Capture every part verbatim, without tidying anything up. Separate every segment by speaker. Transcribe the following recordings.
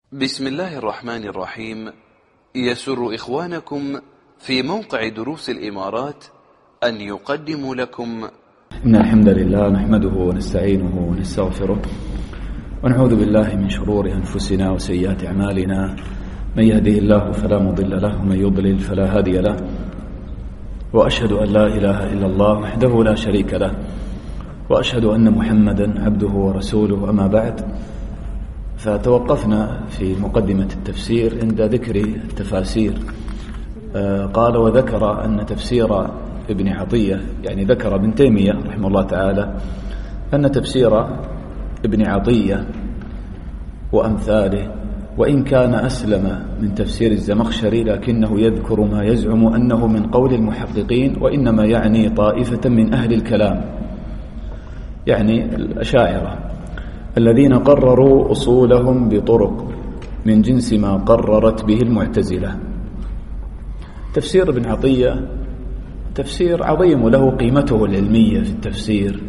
Speaker 1: بسم الله الرحمن الرحيم. يسر إخوانكم في موقع دروس الإمارات أن يقدموا لكم
Speaker 2: إن الحمد لله نحمده ونستعينه ونستغفره ونعوذ بالله من شرور أنفسنا وسيئات أعمالنا، من يهده الله فلا مضل له ومن يضلل فلا هادي له، وأشهد أن لا إله إلا الله وحده لا شريك له، وأشهد أن محمدا عبده ورسوله. أما بعد، فتوقفنا في مقدمة التفسير عند ذكر التفاسير. قال وذكر أن تفسير ابن عطية، يعني ذكر ابن تيمية رحمه الله تعالى أن تفسير ابن عطية وأمثاله وإن كان أسلم من تفسير الزمخشري، لكنه يذكر ما يزعم أنه من قول المحققين، وإنما يعني طائفة من أهل الكلام، يعني الأشاعرة الذين قرروا أصولهم بطرق من جنس ما قررت به المعتزلة. تفسير ابن عطية تفسير عظيم وله قيمته العلمية في التفسير،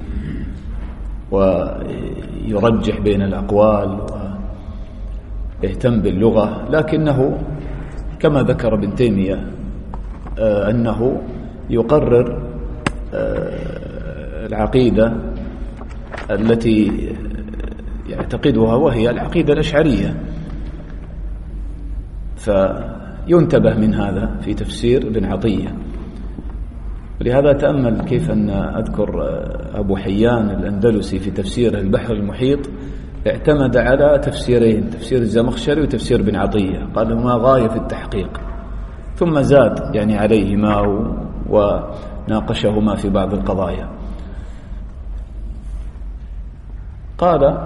Speaker 2: ويرجح بين الأقوال ويهتم باللغة، لكنه كما ذكر ابن تيمية أنه يقرر العقيدة التي يعتقدها، وهي العقيدة الأشعرية، فينتبه من هذا في تفسير ابن عطية. ولهذا تأمل كيف أن أذكر أبو حيان الأندلسي في تفسيره البحر المحيط اعتمد على تفسيرين، تفسير الزمخشري وتفسير ابن عطية، قال هما غاية في التحقيق، ثم زاد يعني عليهما وناقشهما في بعض القضايا. قال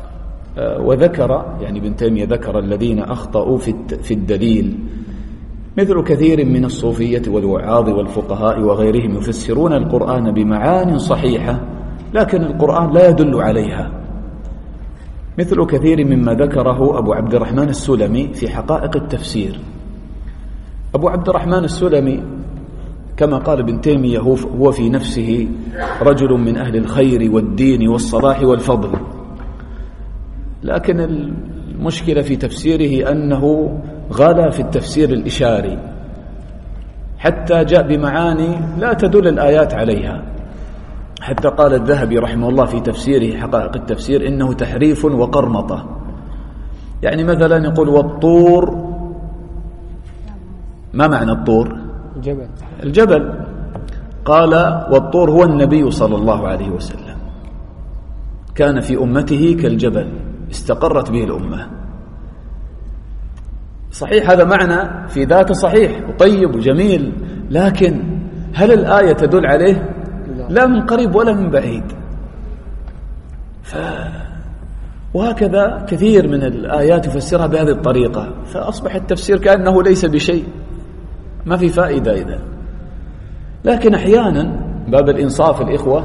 Speaker 2: وذكر يعني ابن تيمية ذكر الذين أخطأوا في الدليل، مثل كثير من الصوفية والوعاظ والفقهاء وغيرهم يفسرون القرآن بمعان صحيحة لكن القرآن لا يدل عليها، مثل كثير مما ذكره أبو عبد الرحمن السلمي في حقائق التفسير. أبو عبد الرحمن السلمي كما قال ابن تيمية هو في نفسه رجل من أهل الخير والدين والصلاح والفضل، لكن المشكلة في تفسيره أنه غلا في التفسير الإشاري، حتى جاء بمعاني لا تدل الآيات عليها، حتى قال الذهبي رحمه الله في تفسيره حقائق التفسير إنه تحريف وقرمطة. يعني مثلا يقول والطور، ما معنى الطور؟
Speaker 3: الجبل.
Speaker 2: الجبل. قال والطور هو النبي صلى الله عليه وسلم، كان في أمته كالجبل استقرت به الأمة. صحيح هذا معنى في ذاته صحيح وطيب وجميل، لكن هل الآية تدل عليه؟ لا من قريب ولا من بعيد. ف... وهكذا كثير من الآيات يفسرها بهذه الطريقة، فأصبح التفسير كأنه ليس بشيء، ما في فائدة إذا. لكن أحيانا باب الإنصاف الإخوة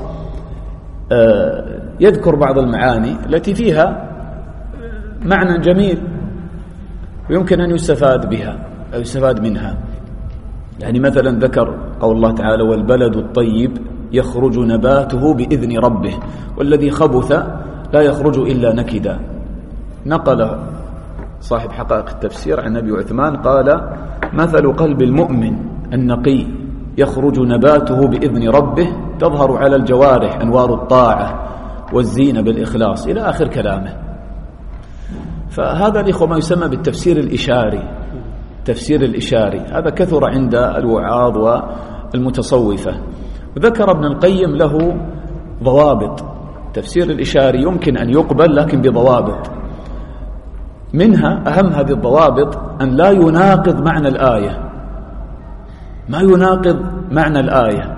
Speaker 2: يذكر بعض المعاني التي فيها معنى جميل ويمكن أن يستفاد بها أو يستفاد منها. يعني مثلا ذكر قول الله تعالى والبلد الطيب يخرج نباته بإذن ربه والذي خبث لا يخرج إلا نكدا. نقل صاحب حقائق التفسير عن أبي عثمان قال مثل قلب المؤمن النقي يخرج نباته بإذن ربه تظهر على الجوارح أنوار الطاعة والزينة بالإخلاص، إلى آخر كلامه. فهذا الإخوة ما يسمى بالتفسير الإشاري، تفسير الإشاري هذا كثر عند الوعاظ والمتصوفة. وذكر ابن القيم له ضوابط، تفسير الإشاري يمكن أن يقبل لكن بضوابط، منها أهم هذه الضوابط أن لا يناقض معنى الآية، ما يناقض معنى الآية،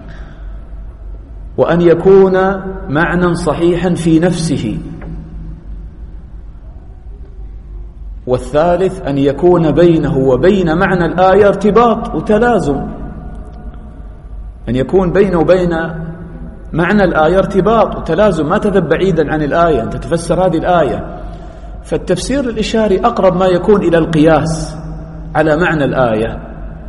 Speaker 2: وأن يكون معنى صحيحا في نفسه، والثالث أن يكون بينه وبين معنى الآية ارتباط وتلازم، أن يكون بينه وبين معنى الآية ارتباط وتلازم، ما تذهب بعيدا عن الآية، أنت تفسر هذه الآية. فالتفسير الإشاري أقرب ما يكون إلى القياس على معنى الآية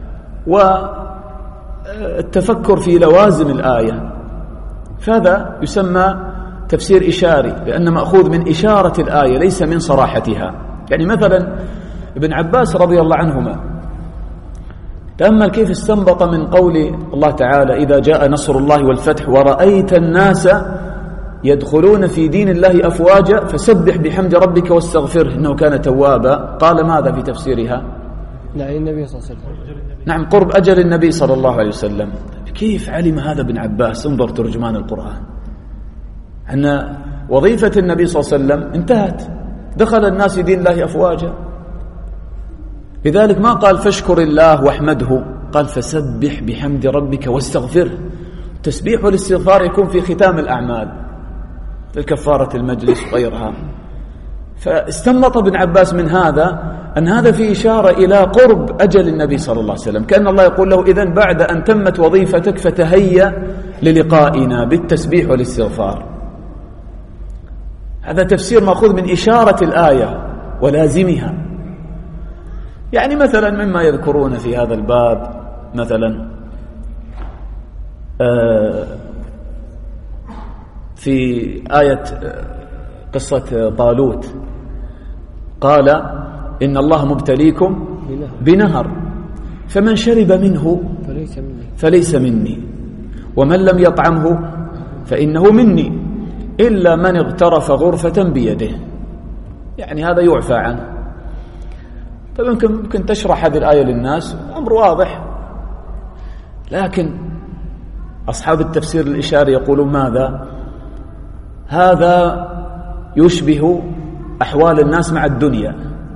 Speaker 2: والتفكر في لوازم الآية، فهذا يسمى تفسير إشاري، لأن مأخوذ من إشارة الآية ليس من صراحتها. يعني مثلا ابن عباس رضي الله عنهما تأمل كيف استنبط من قول الله تعالى إذا جاء نصر الله والفتح ورأيت الناس يدخلون في دين الله أفواجا فسبح بحمد ربك واستغفره إنه كان توابا. قال ماذا في تفسيرها؟
Speaker 3: لا النبي صلى الله عليه وسلم.
Speaker 2: نعم قرب أجل النبي صلى الله عليه وسلم. كيف علم هذا ابن عباس؟ انظر ترجمان القرآن أن وظيفة النبي صلى الله عليه وسلم انتهت، دخل الناس دين الله أفواجا. لذلك ما قال فاشكر الله واحمده، قال فسبح بحمد ربك واستغفره. التسبيح والاستغفار يكون في ختام الأعمال الكفارة المجلس وغيرها. فاستنبط ابن عباس من هذا أن هذا في إشارة إلى قرب أجل النبي صلى الله عليه وسلم، كأن الله يقول له إذن بعد أن تمت وظيفتك فتهيأ للقائنا بالتسبيح والاستغفار. هذا تفسير مأخوذ من إشارة الآية ولازمها. يعني مثلا مما يذكرون في هذا الباب مثلا في آية قصة طالوت قال إن الله مبتليكم بنهر فمن شرب منه فليس مني ومن لم يطعمه فإنه مني إلا من اغترف غرفة بيده. يعني هذا يعفى عنه. طيب يمكن ممكن تشرح هذه الآية للناس، أمر واضح، لكن أصحاب التفسير الإشاري يقولون ماذا؟ هذا يشبه أحوال الناس مع الدنيا،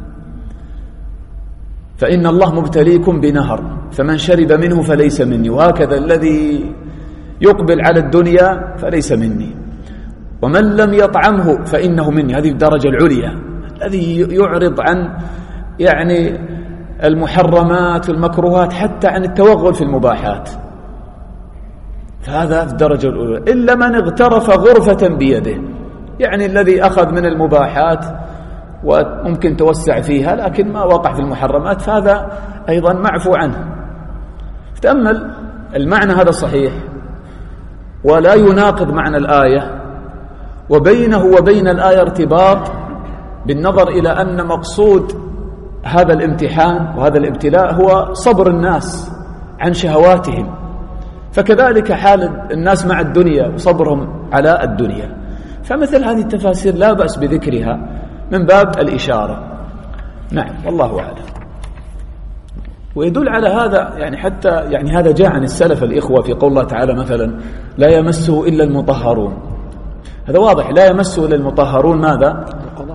Speaker 2: فإن الله مبتليكم بنهر فمن شرب منه فليس مني، وهكذا الذي يقبل على الدنيا فليس مني ومن لم يطعمه فإنه مني. هذه الدرجة العليا، الذي يعرض عن يعني المحرمات والمكروهات حتى عن التوغل في المباحات، فهذا في الدرجة الأولى. إلا من اغترف غرفة بيده، يعني الذي أخذ من المباحات وممكن توسع فيها لكن ما وقع في المحرمات، فهذا أيضا معفو عنه. تأمل المعنى هذا صحيح ولا يناقض معنى الآية، وبينه وبين الآية ارتباط بالنظر إلى أن مقصود هذا الامتحان وهذا الابتلاء هو صبر الناس عن شهواتهم، فكذلك حال الناس مع الدنيا وصبرهم على الدنيا. فمثل هذه التفاسير لا بأس بذكرها من باب الإشارة. نعم والله أعلم. ويدل على هذا يعني حتى يعني هذا جاء عن السلف الإخوة في قول الله تعالى مثلا لا يمسه إلا المطهرون، هذا واضح، لا يمسه إلا المطهرون. ماذا؟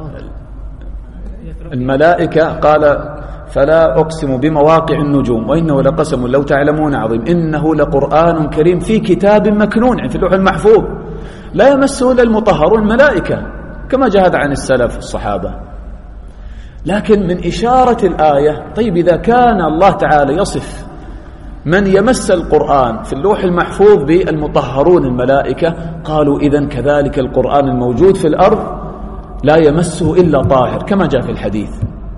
Speaker 2: الملائكة قال فلا أقسم بمواقع النجوم وإنه لقسم لو تعلمون عظيم إنه لقرآن كريم في كتاب مكنون، يعني في اللوح المحفوظ. لا يمسه إلا المطهرون الملائكة كما جاء هذا عن السلف الصحابة. لكن من إشارة الآية، طيب إذا كان الله تعالى يصف من يمس القرآن في اللوح المحفوظ بالمطهرون الملائكة، قالوا إذن كذلك القرآن الموجود في الأرض لا يمسه إلا طاهر كما جاء في الحديث.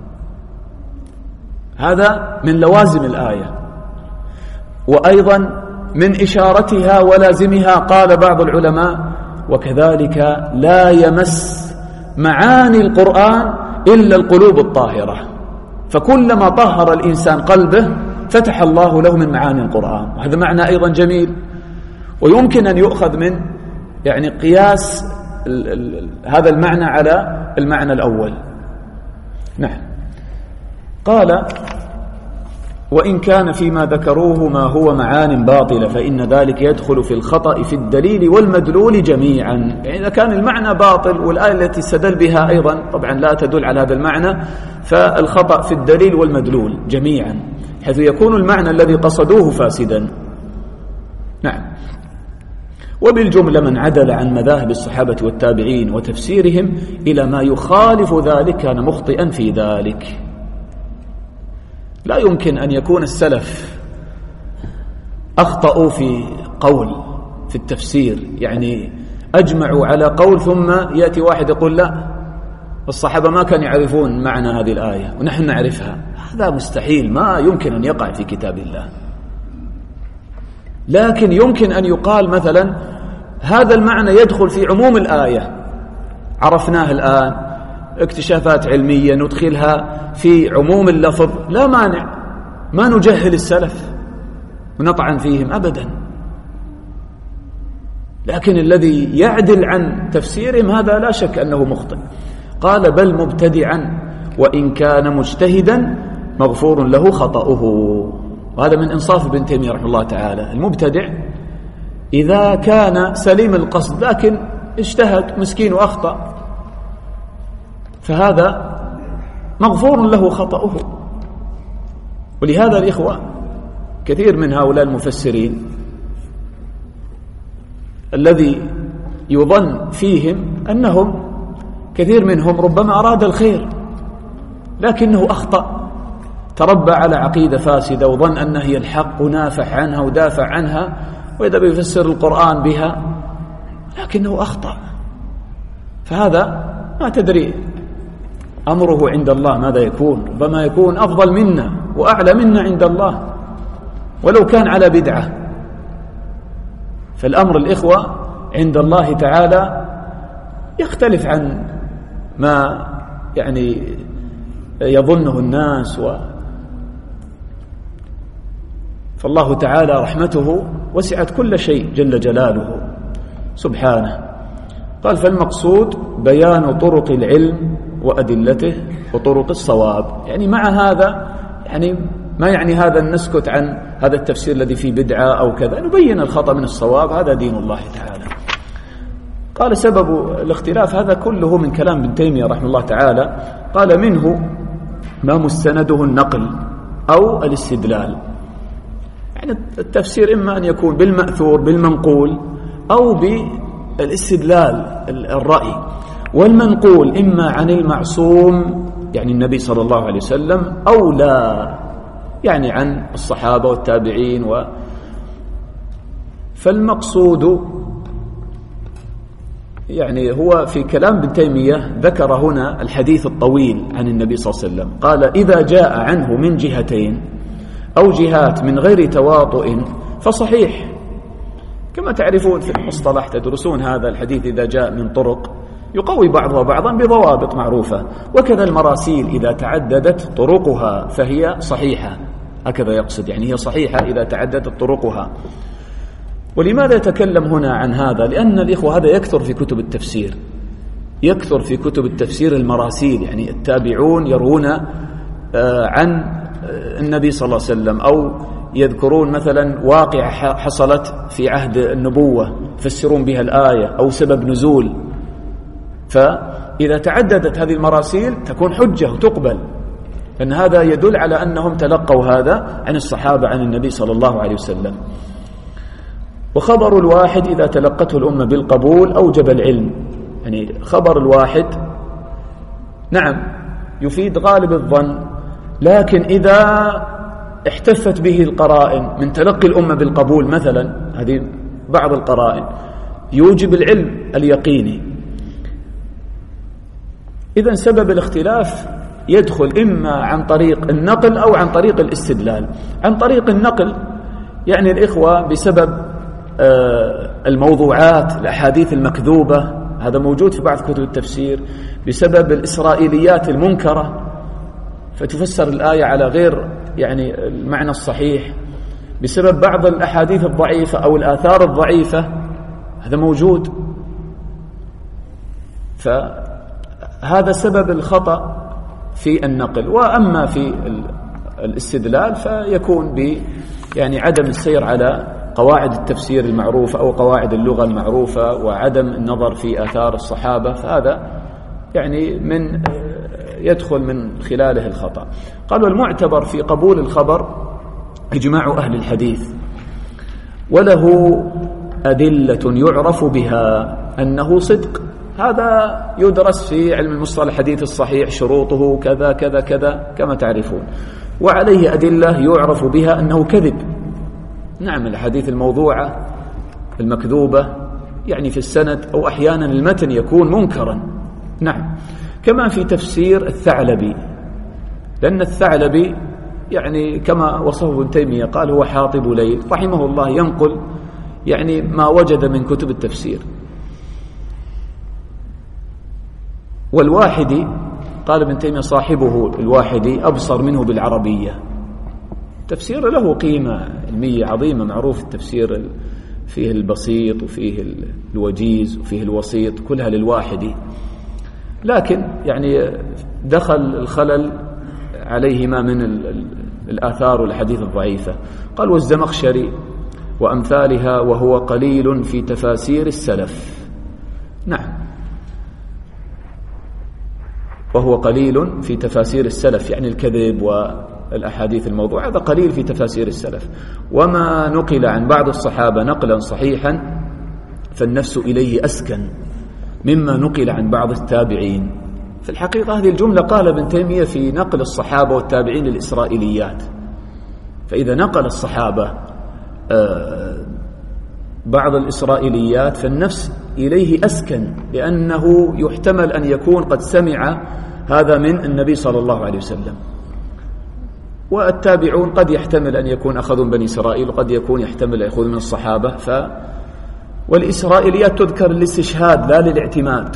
Speaker 2: هذا من لوازم الآية. وأيضا من إشارتها ولازمها قال بعض العلماء وكذلك لا يمس معاني القرآن إلا القلوب الطاهرة، فكلما طهر الإنسان قلبه فتح الله له من معاني القرآن. وهذا معنى أيضا جميل، ويمكن أن يؤخذ من يعني قياس ال ال هذا المعنى على المعنى الأول. نعم. قال وإن كان فيما ذكروه ما هو معان باطلة فإن ذلك يدخل في الخطأ في الدليل والمدلول جميعا. يعني إذا كان المعنى باطل والآية التي استدل بها أيضا طبعا لا تدل على هذا المعنى، فالخطأ في الدليل والمدلول جميعا، حيث يكون المعنى الذي قصدوه فاسدا. نعم. وبالجملة من عدل عن مذاهب الصحابة والتابعين وتفسيرهم إلى ما يخالف ذلك كان مخطئا في ذلك. لا يمكن أن يكون السلف أخطأوا في قول في التفسير، يعني أجمعوا على قول ثم يأتي واحد يقول لا الصحابة ما كانوا يعرفون معنى هذه الآية ونحن نعرفها. هذا مستحيل، ما يمكن أن يقع في كتاب الله. لكن يمكن أن يقال مثلا هذا المعنى يدخل في عموم الآية، عرفناه الآن، اكتشافات علمية ندخلها في عموم اللفظ لا مانع، ما نجهل السلف ونطعن فيهم أبدا، لكن الذي يعدل عن تفسيرهم هذا لا شك أنه مخطئ. قال بل مبتدعا وإن كان مجتهدا مغفور له خطأه. وهذا من إنصاف ابن تيمية رحمه الله تعالى. المبتدع إذا كان سليم القصد لكن اجتهد مسكين وأخطأ فهذا مغفور له خطأه. ولهذا الإخوة كثير من هؤلاء المفسرين الذي يظن فيهم أنهم كثير منهم ربما أراد الخير لكنه أخطأ، تربى على عقيدة فاسدة وظن أنها هي الحق ونافح عنها ودافع عنها وإذا بيفسر القرآن بها لكنه أخطأ. فهذا ما تدري أمره عند الله ماذا يكون، ربما يكون أفضل منا وأعلى منا عند الله ولو كان على بدعة. فالأمر الإخوة عند الله تعالى يختلف عن ما يعني يظنه الناس و فالله تعالى رحمته وسعت كل شيء جل جلاله سبحانه. قال فالمقصود بيان طرق العلم وأدلته وطرق الصواب. يعني مع هذا يعني ما يعني هذا أن نسكت عن هذا التفسير الذي فيه بدعة أو كذا، نبين الخطأ من الصواب، هذا دين الله تعالى. قال سبب الاختلاف هذا كله من كلام ابن تيمية رحمه الله تعالى. قال منه ما مستنده النقل أو الاستدلال. يعني التفسير إما أن يكون بالمأثور بالمنقول أو بالاستدلال الرأي. والمنقول إما عن المعصوم يعني النبي صلى الله عليه وسلم أو لا يعني عن الصحابة والتابعين و فالمقصود يعني هو في كلام ابن تيمية ذكر هنا الحديث الطويل عن النبي صلى الله عليه وسلم. قال إذا جاء عنه من جهتين أو جهات من غير تواطؤ فصحيح. كما تعرفون في المصطلح تدرسون هذا الحديث إذا جاء من طرق يقوي بعضها بعضا بضوابط معروفة، وكذا المراسيل إذا تعددت طرقها فهي صحيحة، هكذا يقصد يعني هي صحيحة إذا تعددت طرقها. ولماذا يتكلم هنا عن هذا؟ لأن الإخوة هذا يكثر في كتب التفسير، يكثر في كتب التفسير المراسيل، يعني التابعون يروون عن النبي صلى الله عليه وسلم أو يذكرون مثلا واقعة حصلت في عهد النبوة يفسرون بها الآية أو سبب نزول. فإذا تعددت هذه المراسيل تكون حجة وتقبل، لأن هذا يدل على أنهم تلقوا هذا عن الصحابة عن النبي صلى الله عليه وسلم. وخبر الواحد إذا تلقته الأمة بالقبول أوجب العلم. يعني خبر الواحد نعم يفيد غالب الظن، لكن إذا احتفت به القرائن من تلقي الأمة بالقبول مثلا، هذه بعض القرائن يوجب العلم اليقيني. إذن سبب الاختلاف يدخل إما عن طريق النقل أو عن طريق الاستدلال. عن طريق النقل يعني الإخوة بسبب الموضوعات الأحاديث المكذوبة، هذا موجود في بعض كتب التفسير، بسبب الإسرائيليات المنكرة فتفسر الآية على غير يعني المعنى الصحيح، بسبب بعض الأحاديث الضعيفة أو الآثار الضعيفة، هذا موجود. فهذا سبب الخطأ في النقل. وأما في الاستدلال فيكون ب يعني عدم السير على قواعد التفسير المعروفة أو قواعد اللغة المعروفة وعدم النظر في آثار الصحابة، فهذا يعني من يدخل من خلاله الخطأ. قال والمعتبر في قبول الخبر إجماع أهل الحديث، وله أدلة يعرف بها أنه صدق. هذا يدرس في علم المصطلح الحديث الصحيح، شروطه كذا كذا كذا كما تعرفون. وعليه أدلة يعرف بها أنه كذب. نعم الحديث الموضوعة المكذوبة يعني في السند أو أحيانا المتن يكون منكرا. نعم كما في تفسير الثعلبي، لأن الثعلبي يعني كما وصفه ابن تيمية قال هو حاطب ليل رحمه الله، ينقل يعني ما وجد من كتب التفسير. والواحدي قال ابن تيمية صاحبه الواحدي أبصر منه بالعربية، تفسير له قيمة علمية عظيمة، معروف التفسير فيه البسيط وفيه الوجيز وفيه الوسيط كلها للواحدي، لكن يعني دخل الخلل عليهما من الآثار والحديث الضعيفة. قال والزمخشري وأمثالها وهو قليل في تفاسير السلف. نعم، وهو قليل في تفاسير السلف، يعني الكذب والأحاديث الموضوع هذا قليل في تفاسير السلف. وما نقل عن بعض الصحابة نقلا صحيحا فالنفس إليه أسكن مما نقل عن بعض التابعين. في الحقيقة هذه الجملة قال ابن تيمية في نقل الصحابة والتابعين للإسرائيليات، فإذا نقل الصحابة بعض الإسرائيليات فالنفس إليه أسكن، لأنه يحتمل أن يكون قد سمع هذا من النبي صلى الله عليه وسلم. والتابعون قد يحتمل أن يكون أخذوا من بني إسرائيل وقد يكون يحتمل أن يأخذوا من الصحابة. ف والإسرائيليات تذكر للاستشهاد لا للاعتماد.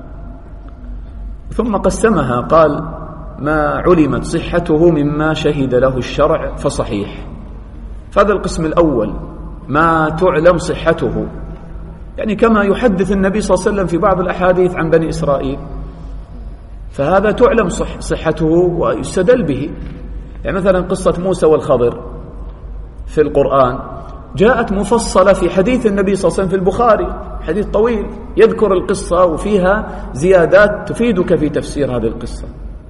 Speaker 2: ثم قسمها قال ما علمت صحته مما شهد له الشرع فصحيح. فهذا القسم الأول ما تعلم صحته، يعني كما يحدث النبي صلى الله عليه وسلم في بعض الأحاديث عن بني إسرائيل، فهذا تعلم صح صحته ويستدل به. يعني مثلا قصة موسى والخضر في القرآن جاءت مفصلة في حديث النبي صلى الله عليه وسلم في البخاري، حديث طويل يذكر القصة وفيها زيادات تفيدك في تفسير هذه القصة.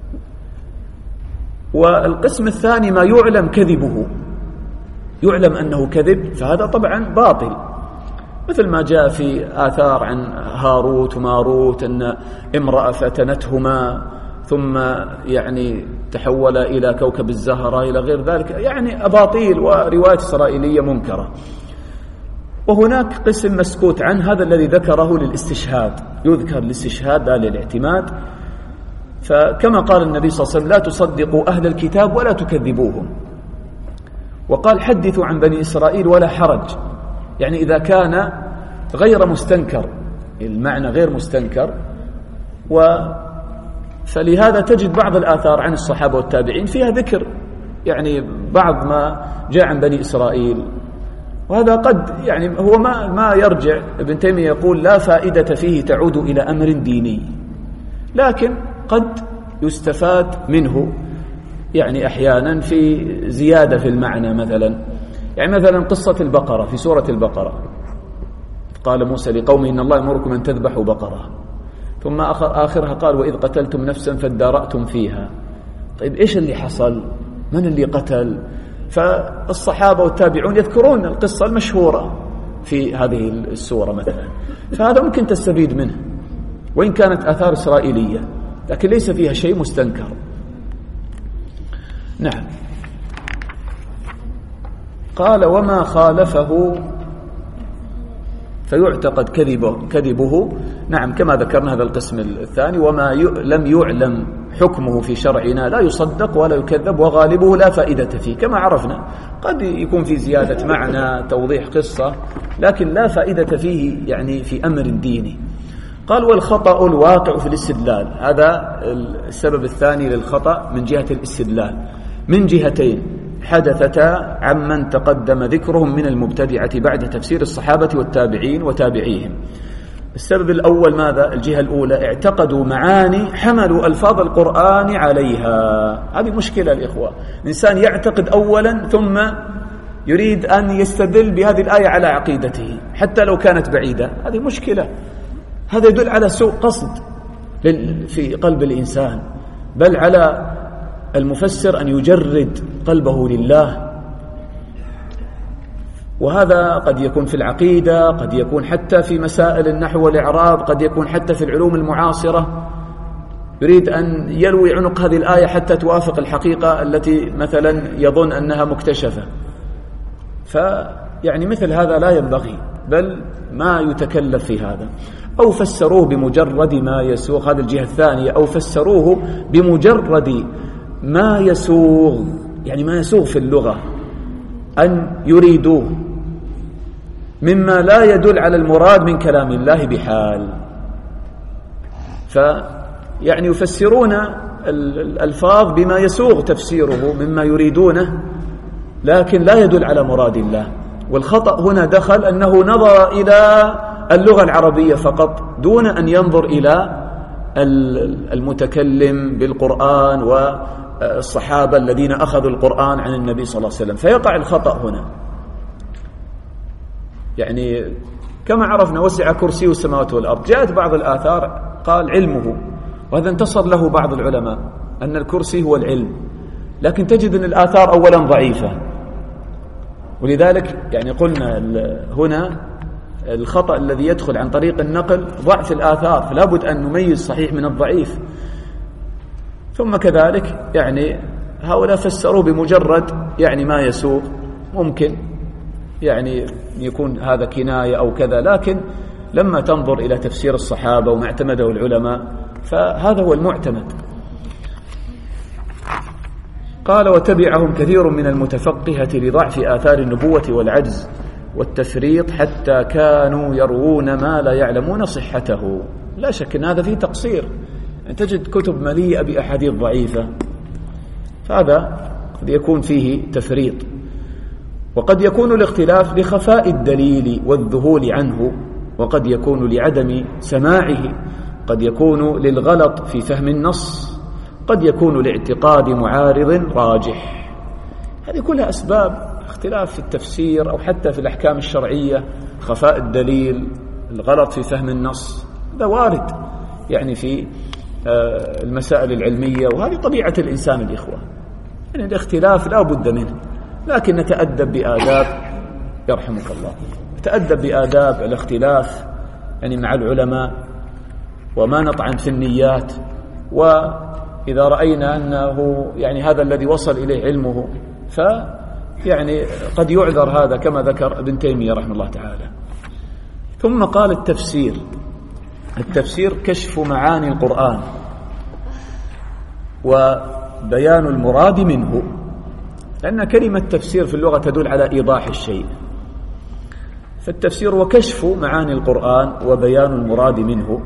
Speaker 2: والقسم الثاني ما يعلم كذبه، يعلم أنه كذب، فهذا طبعا باطل، مثل ما جاء في آثار عن هاروت وماروت أن امرأة فتنتهما ثم يعني تحول إلى كوكب الزهرة إلى غير ذلك، يعني أباطيل ورواية إسرائيلية منكرة. وهناك قسم مسكوت عنه، هذا الذي ذكره للاستشهاد، يذكر للاستشهاد لا للاعتماد. فكما قال النبي صلى الله عليه وسلم لا تصدقوا أهل الكتاب ولا تكذبوهم، وقال حدثوا عن بني إسرائيل ولا حرج، يعني إذا كان غير مستنكر، المعنى غير مستنكر. و فلهذا تجد بعض الآثار عن الصحابة والتابعين فيها ذكر يعني بعض ما جاء عن بني إسرائيل، وهذا قد يعني هو ما ما يرجع. ابن تيمية يقول لا فائدة فيه تعود إلى أمر ديني، لكن قد يستفاد منه يعني أحيانا في زيادة في المعنى. مثلا يعني مثلا قصة البقرة في سورة البقرة، قال موسى لقومه إن الله يأمركم أن تذبحوا بقرة، ثم آخر آخرها قال وإذ قتلتم نفسا فادارأتم فيها. طيب إيش اللي حصل؟ من اللي قتل؟ فالصحابة والتابعون يذكرون القصة المشهورة في هذه السورة مثلا، فهذا ممكن تستفيد منه وإن كانت آثار إسرائيلية، لكن ليس فيها شيء مستنكر. نعم. قال وما خالفه فيعتقد كذبه, كذبه نعم كما ذكرنا هذا القسم الثاني. وما لم يعلم حكمه في شرعنا لا يصدق ولا يكذب، وغالبه لا فائدة فيه كما عرفنا. قد يكون في زيادة معنى توضيح قصة لكن لا فائدة فيه يعني في أمر ديني. قال والخطأ الواقع في الاستدلال، هذا السبب الثاني للخطأ من جهة الاستدلال من جهتين حدثتا عمن تقدم ذكرهم من المبتدعة بعد تفسير الصحابة والتابعين وتابعيهم. السبب الأول ماذا؟ الجهة الأولى اعتقدوا معاني حملوا ألفاظ القرآن عليها. هذه مشكلة الإخوة، الإنسان يعتقد أولا ثم يريد أن يستدل بهذه الآية على عقيدته حتى لو كانت بعيدة، هذه مشكلة. هذا يدل على سوء قصد في قلب الإنسان، بل على المفسر أن يجرد قلبه لله. وهذا قد يكون في العقيدة، قد يكون حتى في مسائل النحو والإعراب، قد يكون حتى في العلوم المعاصرة، يريد أن يلوي عنق هذه الآية حتى توافق الحقيقة التي مثلا يظن أنها مكتشفة. فيعني مثل هذا لا ينبغي، بل ما يتكلف في هذا. أو فسروه بمجرد ما يسوغ، هذه الجهة الثانية، أو فسروه بمجرد ما يسوغ، يعني ما يسوغ في اللغة أن يريدوه مما لا يدل على المراد من كلام الله بحال. يعني يفسرون الألفاظ بما يسوغ تفسيره مما يريدونه، لكن لا يدل على مراد الله. والخطأ هنا دخل أنه نظر إلى اللغة العربية فقط دون أن ينظر إلى المتكلم بالقرآن والصحابة الذين أخذوا القرآن عن النبي صلى الله عليه وسلم، فيقع الخطأ هنا. يعني كما عرفنا وسع كرسيه السماوات والأرض، جاءت بعض الآثار قال علمه، وهذا انتصر له بعض العلماء أن الكرسي هو العلم، لكن تجد أن الآثار أولا ضعيفة، ولذلك يعني قلنا هنا الخطأ الذي يدخل عن طريق النقل ضعف الآثار، فلا بد أن نميز صحيح من الضعيف. ثم كذلك يعني هؤلاء فسروا بمجرد يعني ما يسوق، ممكن يعني يكون هذا كناية أو كذا، لكن لما تنظر إلى تفسير الصحابة وما اعتمده العلماء فهذا هو المعتمد. قال وتبعهم كثير من المتفقهة لضعف آثار النبوة والعجز والتفريط حتى كانوا يروون ما لا يعلمون صحته. لا شك أن هذا فيه تقصير، أن تجد كتب مليئة بأحاديث ضعيفة، فهذا قد يكون فيه تفريط. وقد يكون الاختلاف لخفاء الدليل والذهول عنه، وقد يكون لعدم سماعه، قد يكون للغلط في فهم النص، قد يكون لاعتقاد معارض راجح. هذه كلها أسباب اختلاف في التفسير أو حتى في الأحكام الشرعية، خفاء الدليل، الغلط في فهم النص، هذا وارد يعني في المسائل العلمية، وهذه طبيعة الإنسان الإخوة، يعني الاختلاف لا بد منه، لكن نتأدب بآداب يرحمك الله، نتأدب بآداب الاختلاف يعني مع العلماء، وما نطعن في النيات. وإذا رأينا أنه يعني هذا الذي وصل إليه علمه ف يعني قد يعذر هذا، كما ذكر ابن تيمية رحمه الله تعالى. ثم قال التفسير، التفسير كشف معاني القرآن وبيان المراد منه، لأن كلمة تفسير في اللغة تدل على إيضاح الشيء، فالتفسير وكشف معاني القرآن وبيان المراد منه.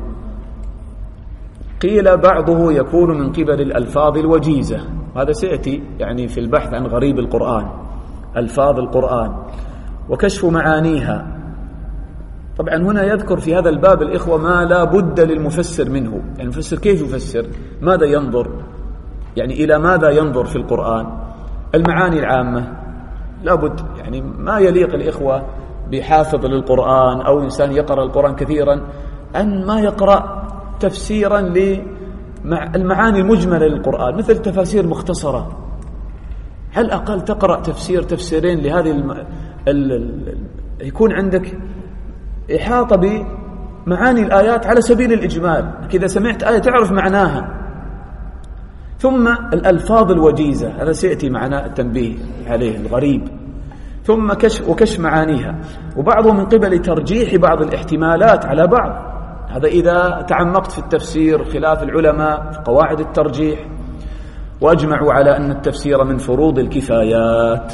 Speaker 2: قيل بعضه يكون من قبل الألفاظ الوجيزة، هذا سيأتي يعني في البحث عن غريب القرآن، ألفاظ القرآن وكشف معانيها. طبعا هنا يذكر في هذا الباب الإخوة ما لا بد للمفسر منه، يعني المفسر كيف يفسر، ماذا ينظر، يعني إلى ماذا ينظر في القرآن. المعاني العامة لا بد، يعني ما يليق الإخوة بحافظ للقرآن أو إنسان يقرأ القرآن كثيرا أن ما يقرأ تفسيرا للمعاني المجملة للقرآن، مثل تفاسير مختصرة. على الأقل تقرأ تفسير تفسيرين لهذه الم... ال... ال... يكون عندك إحاطة بمعاني الآيات على سبيل الإجمال، إذا سمعت آية تعرف معناها. ثم الألفاظ الوجيزة، هذا سيأتي معنا التنبيه عليه، الغريب. ثم كشف وكشف معانيها، وبعضهم من قبل ترجيح بعض الاحتمالات على بعض، هذا إذا تعمقت في التفسير خلاف العلماء في قواعد الترجيح. وأجمعوا على أن التفسير من فروض الكفايات،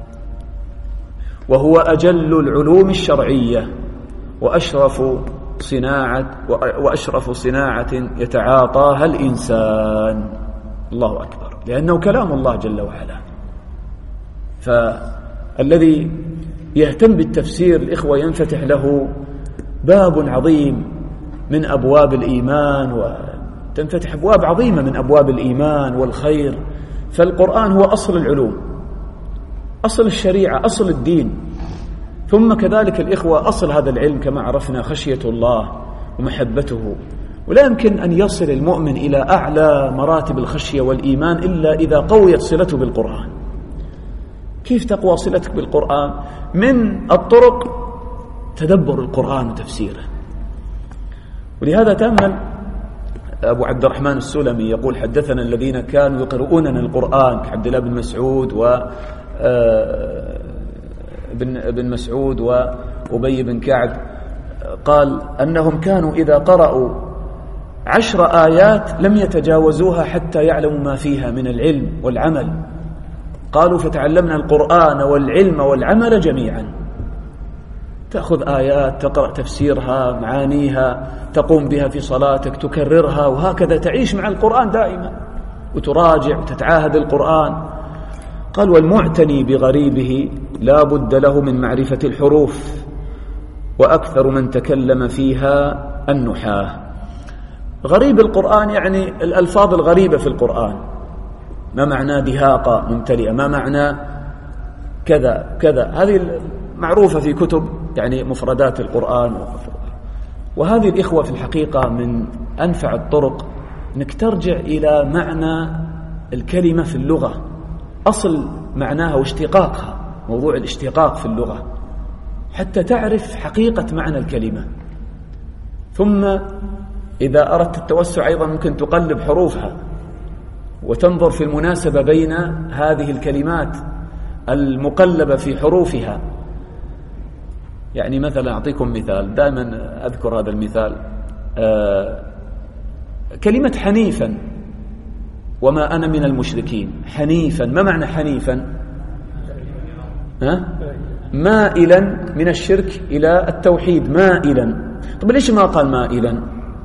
Speaker 2: وهو أجل العلوم الشرعية وأشرف صناعة وأشرف صناعة يتعاطاها الإنسان. الله أكبر، لأنه كلام الله جل وعلا. فالذي يهتم بالتفسير الإخوة ينفتح له باب عظيم من أبواب الإيمان، وتنفتح أبواب عظيمة من أبواب الإيمان والخير. فالقرآن هو أصل العلوم، أصل الشريعة، أصل الدين. ثم كذلك الإخوة أصل هذا العلم كما عرفنا خشية الله ومحبته، ولا يمكن أن يصل المؤمن إلى أعلى مراتب الخشية والإيمان إلا إذا قويت صلته بالقرآن. كيف تقوى صلتك بالقرآن؟ من الطرق تدبر القرآن وتفسيره. ولهذا تأمل أبو عبد الرحمن السلمي يقول حدثنا الذين كانوا يقرؤوننا القرآن كعبد الله بن مسعود و بن مسعود وأبي بن كعب، قال أنهم كانوا إذا قرأوا عشر آيات لم يتجاوزوها حتى يعلموا ما فيها من العلم والعمل. قالوا فتعلمنا القرآن والعلم والعمل جميعا. تأخذ آيات تقرأ تفسيرها معانيها تقوم بها في صلاتك تكررها، وهكذا تعيش مع القرآن دائما وتراجع وتتعاهد القرآن. قال والمعتني بغريبه لا بد له من معرفة الحروف، وأكثر من تكلم فيها النحاة. غريب القرآن يعني الألفاظ الغريبة في القرآن، ما معنى دهاقة ممتلئة، ما معنى كذا كذا، هذه معروفة في كتب يعني مفردات القرآن. وهذه الإخوة في الحقيقة من أنفع الطرق أنك ترجع إلى معنى الكلمة في اللغة، أصل معناها واشتقاقها، موضوع الاشتقاق في اللغة، حتى تعرف حقيقة معنى الكلمة. ثم إذا أردت التوسع أيضا ممكن تقلب حروفها وتنظر في المناسبة بين هذه الكلمات المقلبة في حروفها. يعني مثلا أعطيكم مثال، دائما أذكر هذا المثال، آه كلمة حنيفا وما أنا من المشركين. حنيفا ما معنى حنيفا؟ ها؟ مائلا من الشرك إلى التوحيد، مائلا. طب ليش ما قال مائلا؟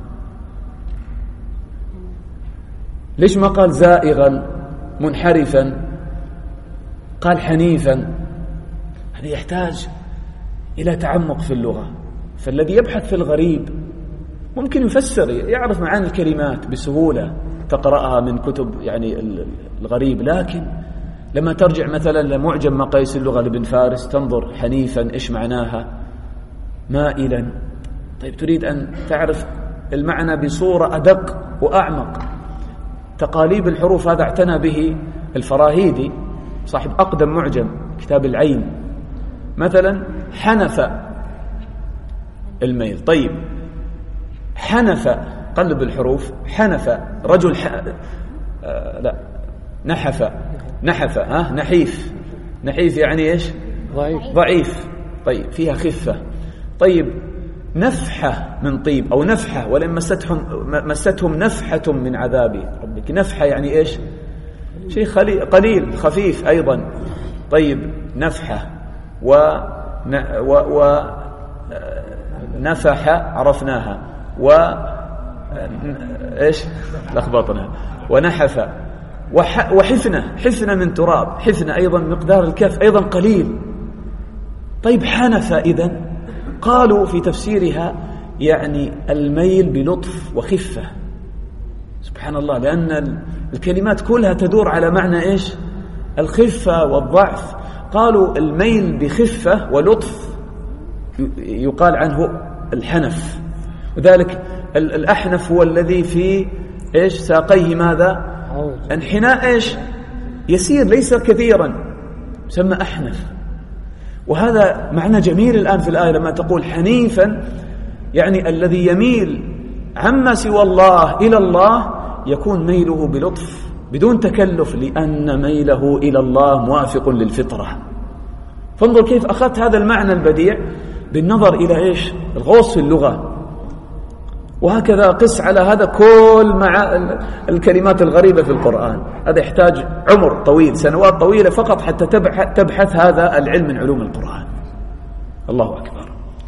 Speaker 2: ليش ما قال زائغا منحرفا؟ قال حنيفا. هذا يحتاج إلى تعمق في اللغة. فالذي يبحث في الغريب ممكن يفسر، يعرف معاني الكلمات بسهولة، تقرأها من كتب يعني الغريب. لكن لما ترجع مثلا لمعجم مقاييس اللغة لابن فارس تنظر حنيفا إيش معناها، مائلا. طيب تريد أن تعرف المعنى بصورة أدق وأعمق. تقاليب الحروف هذا اعتنى به الفراهيدي صاحب أقدم معجم كتاب العين. مثلا حنف الميل. طيب حنف قلب الحروف، حنف رجل ح... آه لا نحف نحف ها نحيف نحيف يعني ايش؟
Speaker 3: ضعيف
Speaker 2: ضعيف. طيب فيها خفة. طيب نفحة من طيب أو نفحة ولن مستهم مستهم نفحة من عذاب ربك. نفحة يعني ايش؟ شيء قليل خفيف أيضا. طيب نفحة و و, و... نفح عرفناها، و ايش لخبطنا، ونحف وح... وحفنة حفنة من تراب. حفنة أيضا مقدار الكف أيضا قليل. طيب حنف إذن قالوا في تفسيرها يعني الميل بلطف وخفة. سبحان الله، لأن الكلمات كلها تدور على معنى إيش؟ الخفة والضعف. قالوا الميل بخفة ولطف يقال عنه الحنف. وذلك الأحنف هو الذي في إيش ساقيه ماذا؟ انحناء إيش؟ يسير ليس كثيرا، يسمى أحنف. وهذا معنى جميل الآن في الآية لما تقول حنيفا، يعني الذي يميل عما سوى الله إلى الله يكون ميله بلطف بدون تكلف، لأن ميله إلى الله موافق للفطرة. فانظر كيف أخذت هذا المعنى البديع بالنظر إلى إيش؟ الغوص في اللغة. وهكذا قس على هذا كل مع الكلمات الغريبة في القرآن. هذا يحتاج عمر طويل، سنوات طويلة فقط حتى تبحث هذا العلم من علوم القرآن. الله أكبر.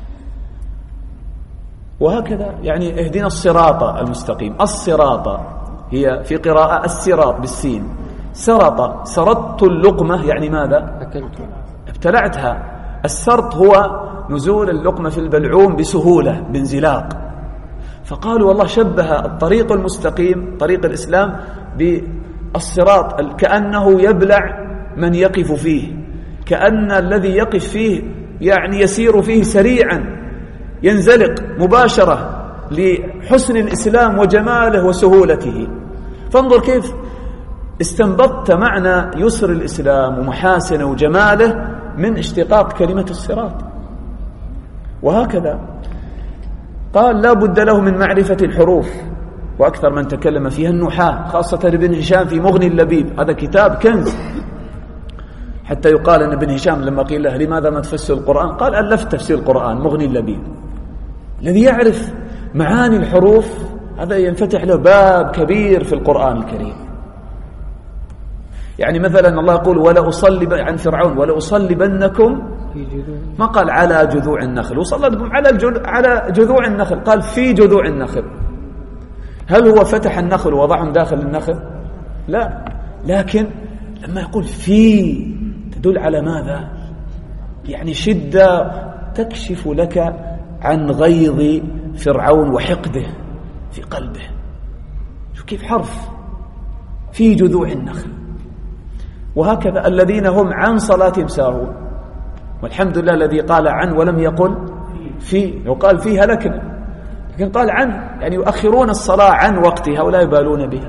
Speaker 2: وهكذا يعني اهدنا الصراط المستقيم. الصراط هي في قراءة الصراط بالسين. سرط سرطت اللقمة يعني ماذا؟
Speaker 3: أكلت
Speaker 2: ابتلعتها. السرط هو نزول اللقمة في البلعوم بسهولة بانزلاق. فقالوا والله شبه الطريق المستقيم طريق الإسلام بالصراط، كأنه يبلع من يقف فيه، كأن الذي يقف فيه يعني يسير فيه سريعا ينزلق مباشرة لحسن الإسلام وجماله وسهولته. فانظر كيف استنبطت معنى يسر الإسلام ومحاسنه وجماله من اشتقاق كلمة الصراط. وهكذا قال لا بد له من معرفة الحروف، وأكثر من تكلم فيها النحاة، خاصة ابن هشام في مغني اللبيب. هذا كتاب كنز، حتى يقال أن ابن هشام لما قيل له لماذا ما تفسر القرآن قال ألفت تفسير القرآن مغني اللبيب. الذي يعرف معاني الحروف هذا ينفتح له باب كبير في القرآن الكريم. يعني مثلا الله يقول ولا أصلب عن فرعون ولا أصلبنكم ما قال على جذوع النخل، وصلتكم على الجل... على جذوع النخل، قال في جذوع النخل. هل هو فتح النخل ووضعهم داخل النخل؟ لا، لكن لما يقول في تدل على ماذا؟ يعني شدة تكشف لك عن غيظ فرعون وحقده في قلبه. شوف كيف حرف في جذوع النخل. وهكذا الذين هم عن صلاتهم ساهون، والحمد لله الذي قال عن ولم يقل في، وقال في هلكنا، لكن قال عن، يعني يؤخرون الصلاة عن وقتها ولا يبالون بها.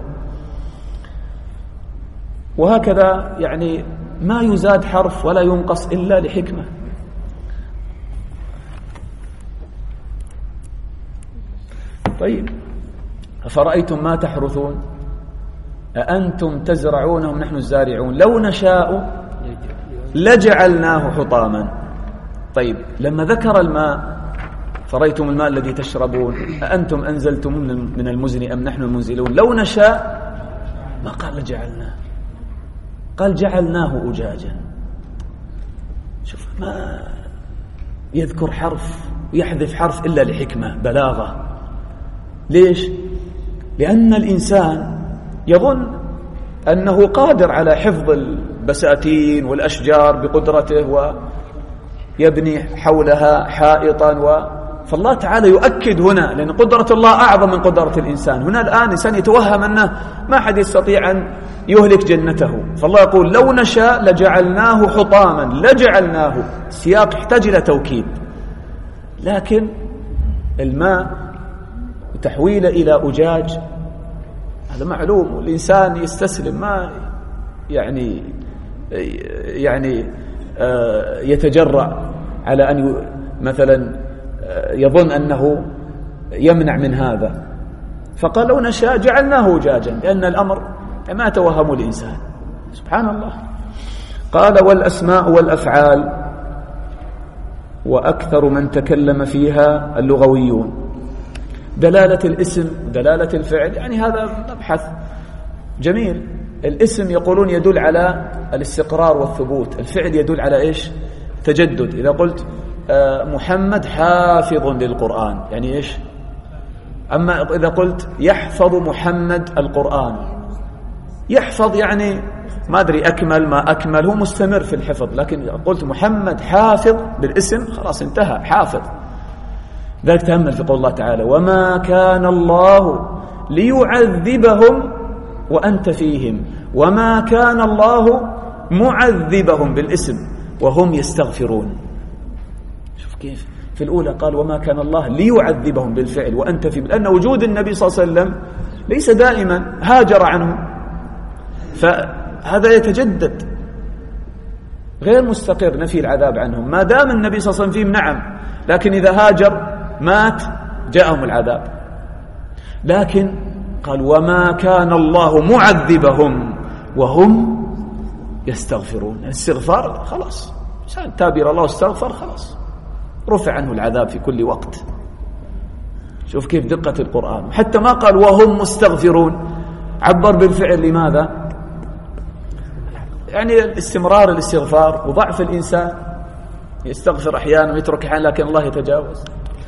Speaker 2: وهكذا يعني ما يزاد حرف ولا ينقص إلا لحكمة. طيب، أفرأيتم ما تحرثون أأنتم تزرعونه أم نحن الزارعون لو نشاء لجعلناه حطاما. طيب، لما ذكر الماء، فرأيتم الماء الذي تشربون أأنتم أنزلتم من المزن أم نحن المنزلون، لو نشاء ما قال لجعلناه، قال جعلناه أجاجا. شوف، ما يذكر حرف ويحذف حرف إلا لحكمة بلاغة. ليش؟ لأن الإنسان يظن أنه قادر على حفظ البساتين والأشجار بقدرته ويبني حولها حائطا و... فالله تعالى يؤكد هنا، لأن قدرة الله أعظم من قدرة الإنسان. هنا الآن إنسان يتوهم أنه ما حد يستطيع أن يهلك جنته، فالله يقول لو نشاء لجعلناه حطاما، لجعلناه سياق يحتاج إلى توكيد. لكن الماء تحويله إلى أجاج هذا معلوم، والإنسان يستسلم، ما يعني يعني يتجرأ على أن مثلا يظن أنه يمنع من هذا. فقال لو نشاء جعلناه أجاجا، لأن الأمر ما توهم الإنسان. سبحان الله. قال والأسماء والأفعال، وأكثر من تكلم فيها اللغويون. دلالة الاسم ودلالة الفعل، يعني هذا مبحث جميل. الاسم يقولون يدل على الاستقرار والثبوت، الفعل يدل على إيش؟ تجدد. إذا قلت محمد حافظ للقرآن، يعني إيش؟ أما إذا قلت يحفظ محمد القرآن، يحفظ يعني ما أدري أكمل ما أكمل، هو مستمر في الحفظ. لكن قلت محمد حافظ بالاسم، خلاص انتهى، حافظ. ذلك تأمل في قول الله تعالى وما كان الله ليعذبهم وأنت فيهم، وما كان الله معذبهم بالاسم وهم يستغفرون. شوف كيف في الأولى قال وما كان الله ليعذبهم بالفعل وأنت فيهم، لأن وجود النبي صلى الله عليه وسلم ليس دائما، هاجر عنهم، فهذا يتجدد، غير مستقر نفي العذاب عنهم. ما دام النبي صلى الله عليه وسلم فيهم نعم، لكن إذا هاجر مات جاءهم العذاب. لكن قال وما كان الله معذبهم وهم يستغفرون. الاستغفار خلاص، إنسان تاب إلى الله واستغفر خلاص رفع عنه العذاب في كل وقت. شوف كيف دقة القرآن. حتى ما قال وهم مستغفرون، عبر بالفعل. لماذا؟ يعني الاستمرار الاستغفار، وضعف الإنسان يستغفر أحيانا ويترك أحيانا، لكن الله يتجاوز.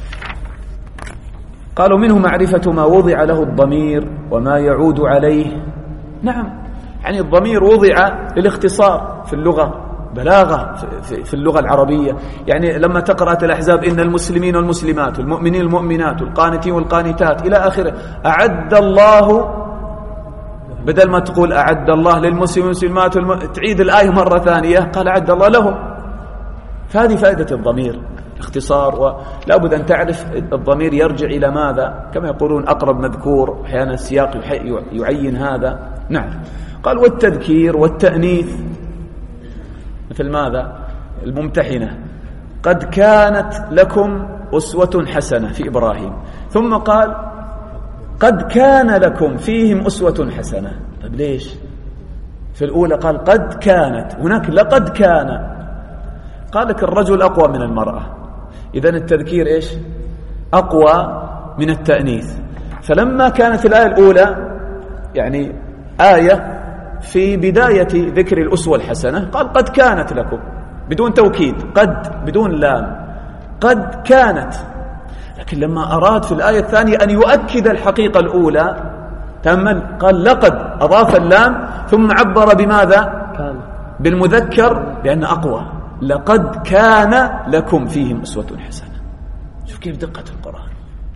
Speaker 2: قالوا منه معرفة ما وضع له الضمير وما يعود عليه. نعم، يعني الضمير وضع للاختصار في اللغة، بلاغة في اللغة العربية. يعني لما تقرأ الأحزاب إن المسلمين والمسلمات والمؤمنين والمؤمنات والقانتين والقانتات إلى آخره، أعد الله، بدل ما تقول أعد الله للمسلمين والمسلمات والم... تعيد الآية مرة ثانية، قال أعد الله لهم. فهذه فائدة الضمير، اختصار. ولا بد أن تعرف الضمير يرجع إلى ماذا، كما يقولون أقرب مذكور، أحيانا السياق يعين هذا. نعم. قال والتذكير والتأنيث، مثل ماذا؟ الممتحنة قد كانت لكم أسوة حسنة في إبراهيم، ثم قال قد كان لكم فيهم أسوة حسنة. طيب ليش في الأولى قال قد كانت، هناك لقد كان؟ قال لك الرجل أقوى من المرأة، إذن التذكير إيش؟ أقوى من التأنيث. فلما كانت الآية الأولى يعني آية في بداية ذكر الأسوة الحسنة، قال قد كانت لكم، بدون توكيد، قد بدون لام، قد كانت. لكن لما أراد في الآية الثانية أن يؤكد الحقيقة الأولى تأمل، قال لقد، أضاف اللام ثم عبر بماذا؟
Speaker 3: كان.
Speaker 2: بالمذكر لأن أقوى، لقد كان لكم فيهم أسوة حسنة. شوف كيف دقة القرآن.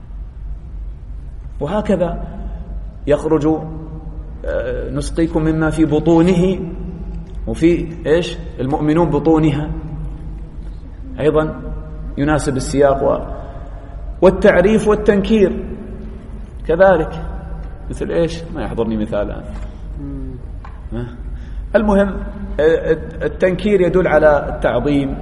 Speaker 2: وهكذا يخرج نسقيكم مما في بطونه، وفي إيش المؤمنون بطونها، أيضا يناسب السياق و... والتعريف والتنكير كذلك، مثل إيش ما يحضرني مثال الآن. المهم التنكير يدل على التعظيم.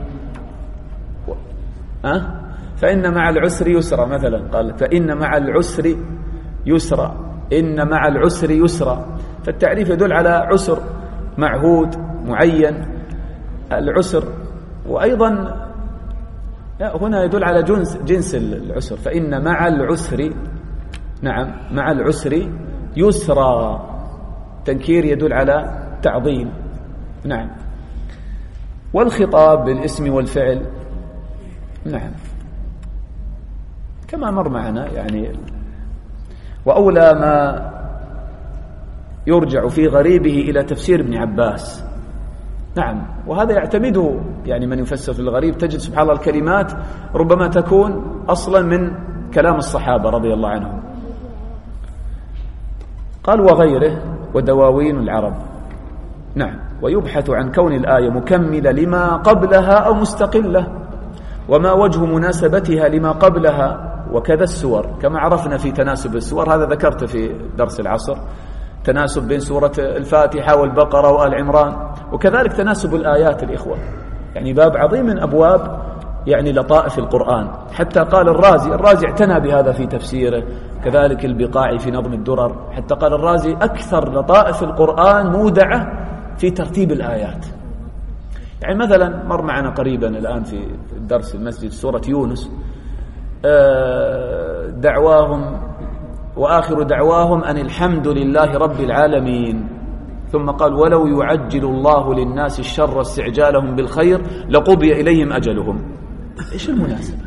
Speaker 2: أه؟ فإن مع العسر يسرا مثلا، قال فإن مع العسر يسرا، إن مع العسر يسرا. فالتعريف يدل على عسر معهود معين، العسر. وأيضا هنا يدل على جنس جنس العسر، فإن مع العسر، نعم مع العسر يسرا. تنكير يدل على تعظيم، نعم. والخطاب بالاسم والفعل، نعم كما مر معنا يعني. وأولى ما يرجع في غريبه إلى تفسير ابن عباس، نعم. وهذا يعتمده يعني من يفسر في الغريب، تجد سبحان الله الكلمات ربما تكون أصلا من كلام الصحابة رضي الله عنهم. قال وغيره ودواوين العرب، نعم. ويبحث عن كون الآية مكملة لما قبلها أو مستقلة، وما وجه مناسبتها لما قبلها، وكذا السور كما عرفنا في تناسب السور. هذا ذكرت في درس العصر، تناسب بين سورة الفاتحة والبقرة وآل عمران، وكذلك تناسب الآيات الإخوة، يعني باب عظيم من أبواب يعني لطائف القرآن. حتى قال الرازي، الرازي اعتنى بهذا في تفسيره، كذلك البقاعي في نظم الدرر. حتى قال الرازي أكثر لطائف القرآن مودعة في ترتيب الآيات. يعني مثلا مر معنا قريبا الآن في الدرس المسجد سورة يونس، دعواهم وآخر دعواهم أن الحمد لله رب العالمين، ثم قال ولو يعجل الله للناس الشر استعجالهم بالخير لقضي إليهم أجلهم. إيش المناسبة؟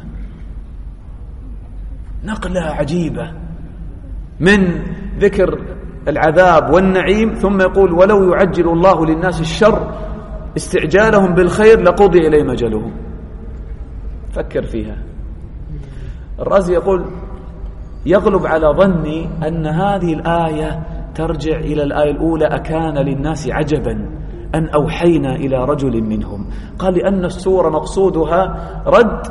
Speaker 2: نقلة عجيبة من ذكر العذاب والنعيم، ثم يقول ولو يعجل الله للناس الشر استعجالهم بالخير لقضي إليهم أجلهم. فكر فيها. الرازي يقول يغلب على ظني أن هذه الآية ترجع إلى الآية الأولى أكان للناس عجبا أن أوحينا إلى رجل منهم. قال لأن السورة مقصودها رد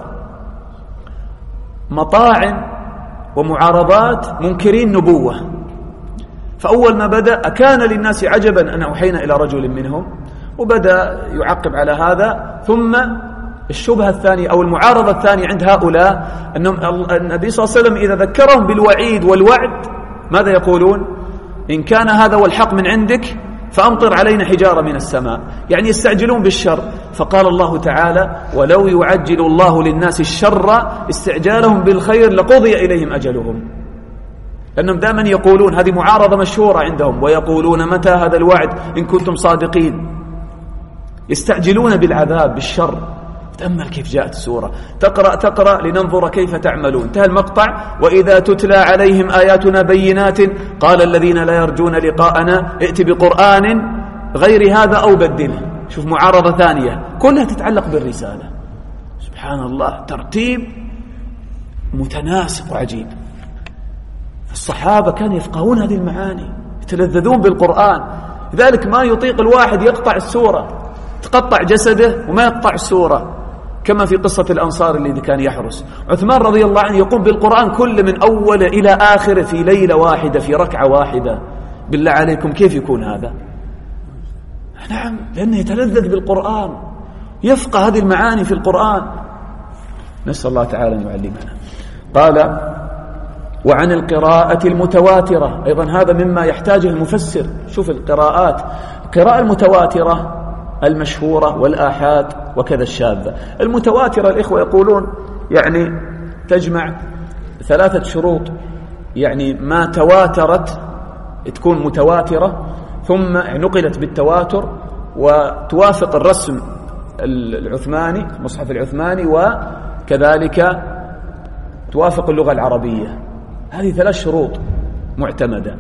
Speaker 2: مطاعن ومعارضات منكرين نبوة. فأول ما بدأ أكان للناس عجبا أن أوحينا إلى رجل منهم، وبدأ يعقب على هذا. ثم الشبهة الثانية أو المعارضة الثانية عند هؤلاء أنهم النبي صلى الله عليه وسلم إذا ذكرهم بالوعيد والوعد ماذا يقولون؟ إن كان هذا والحق من عندك فأمطر علينا حجارة من السماء، يعني يستعجلون بالشر. فقال الله تعالى ولو يعجل الله للناس الشر استعجالهم بالخير لقضي إليهم أجلهم. لأنهم دائما يقولون، هذه معارضة مشهورة عندهم، ويقولون متى هذا الوعد إن كنتم صادقين. يستعجلون بالعذاب بالشر. تأمل كيف جاءت السورة، تقرأ تقرأ لننظر كيف تعملون. انتهى المقطع وإذا تتلى عليهم آياتنا بينات قال الذين لا يرجون لقاءنا ائت بقرآن غير هذا أو بدله. شوف معارضة ثانية كلها تتعلق بالرسالة. سبحان الله، ترتيب متناسق وعجيب. الصحابة كانوا يفقهون هذه المعاني، يتلذذون بالقرآن. لذلك ما يطيق الواحد يقطع السورة، تقطع جسده وما يقطع السورة، كما في قصة الأنصار الذي كان يحرس. عثمان رضي الله عنه يقوم بالقرآن كله من أول إلى آخر في ليلة واحدة في ركعة واحدة. بالله عليكم كيف يكون هذا؟ نعم، لأنه يتلذذ بالقرآن، يفقه هذه المعاني في القرآن. نسأل الله تعالى أن يعلمنا. قال وعن القراءة المتواترة أيضا، هذا مما يحتاجه المفسر. شوف القراءات، القراءة المتواترة المشهورة والآحاد وكذا الشاذة. المتواترة الإخوة يقولون يعني تجمع ثلاثة شروط، يعني ما تواترت تكون متواترة، ثم نقلت بالتواتر وتوافق الرسم العثماني المصحف العثماني وكذلك توافق اللغة العربية. هذه ثلاث شروط معتمدة.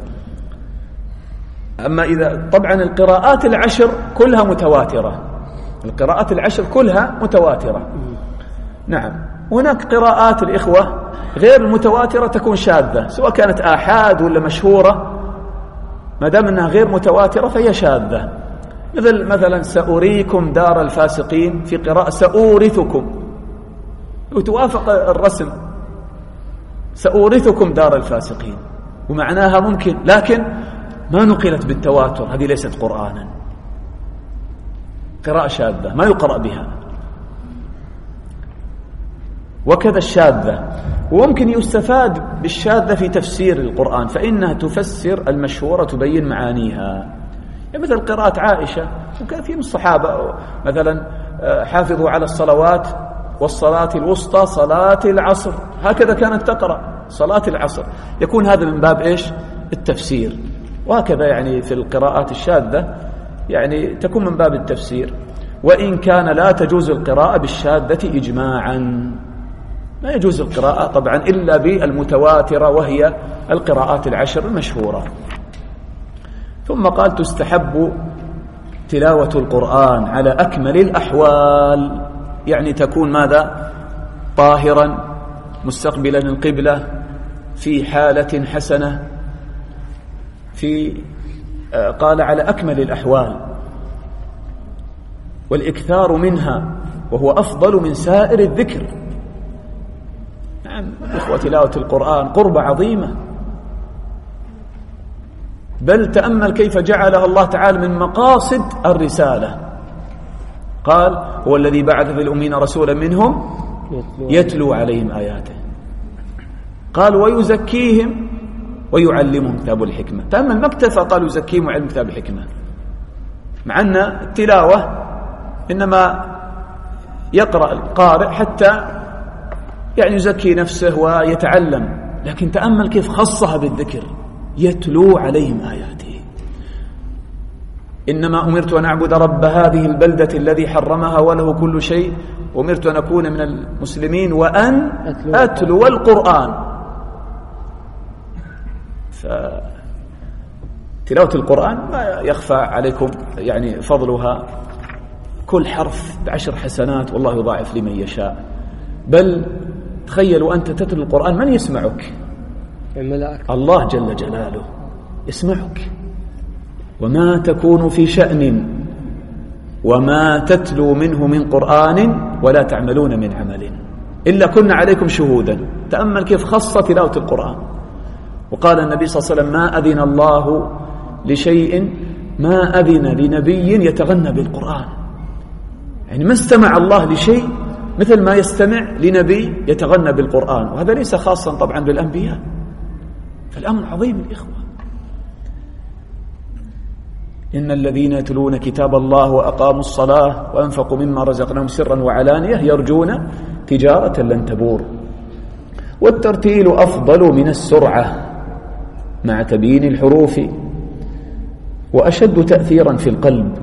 Speaker 2: أما إذا طبعا القراءات العشر كلها متواترة، القراءات العشر كلها متواترة. نعم. هناك قراءات الإخوة غير المتواترة تكون شاذة، سواء كانت آحاد ولا مشهورة، ما دام أنها غير متواترة فهي شاذة. مثل مثلا سأريكم دار الفاسقين، في قراءة سأورثكم، وتوافق الرسم سأورثكم دار الفاسقين، ومعناها ممكن، لكن ما نقلت بالتواتر، هذه ليست قرآنا، قراءة شاذة ما يقرأ بها. وكذا الشاذة، وممكن يستفاد بالشاذة في تفسير القرآن، فإنها تفسر المشهورة تبين معانيها. يعني مثل قراءة عائشة وكثير من الصحابة، مثلا حافظوا على الصلوات والصلاة الوسطى صلاة العصر، هكذا كانت تقرأ صلاة العصر، يكون هذا من باب إيش؟ التفسير. وهكذا يعني في القراءات الشاذة يعني تكون من باب التفسير. وإن كان لا تجوز القراءة بالشاذة إجماعا، ما يجوز القراءة طبعا إلا بالمتواترة وهي القراءات العشر المشهورة. ثم قال تستحب تلاوة القرآن على أكمل الأحوال، يعني تكون ماذا؟ طاهرا مستقبلا القبلة، في حالة حسنة، في قال على أكمل الأحوال، والإكثار منها وهو أفضل من سائر الذكر. نعم إخوة، تلاوة القرآن قربة عظيمة، بل تأمل كيف جعلها الله تعالى من مقاصد الرسالة. قال هو الذي بعث في الأمين رسولا منهم يتلو عليهم آياته، قال ويزكيهم ويعلمهم كتاب الحكمة. تأمل ما اكتفى قال يزكيهم ويعلمهم كتاب الحكمة، مع أن التلاوة إنما يقرأ القارئ حتى يعني يزكي نفسه ويتعلم، لكن تأمل كيف خصها بالذكر، يتلو عليهم آياته. إنما أمرت أن أعبد رب هذه البلدة الذي حرمها وله كل شيء، أمرت أن أكون من المسلمين وأن أتلو القرآن. فتلاوة القرآن ما يخفى عليكم يعني فضلها، كل حرف بعشر حسنات والله يضاعف لمن يشاء. بل تخيلوا أنت تتلو القرآن من يسمعك؟ الله جل جلاله يسمعك. وما تكون في شأن وما تتلو منه من قرآن ولا تعملون من عمل إلا كنا عليكم شهودا. تأمل كيف خص تلاوة القرآن. وقال النبي صلى الله عليه وسلم ما أذن الله لشيء ما أذن لنبي يتغنى بالقرآن، يعني ما استمع الله لشيء مثل ما يستمع لنبي يتغنى بالقرآن. وهذا ليس خاصا طبعا بالأنبياء، فالأمر عظيم الإخوة. إن الذين يتلون كتاب الله وأقاموا الصلاة وأنفقوا مما رزقناهم سرا وعلانية يرجون تجارة لن تبور. والترتيل أفضل من السرعة مع تبيين الحروف، وأشد تأثيرا في القلب،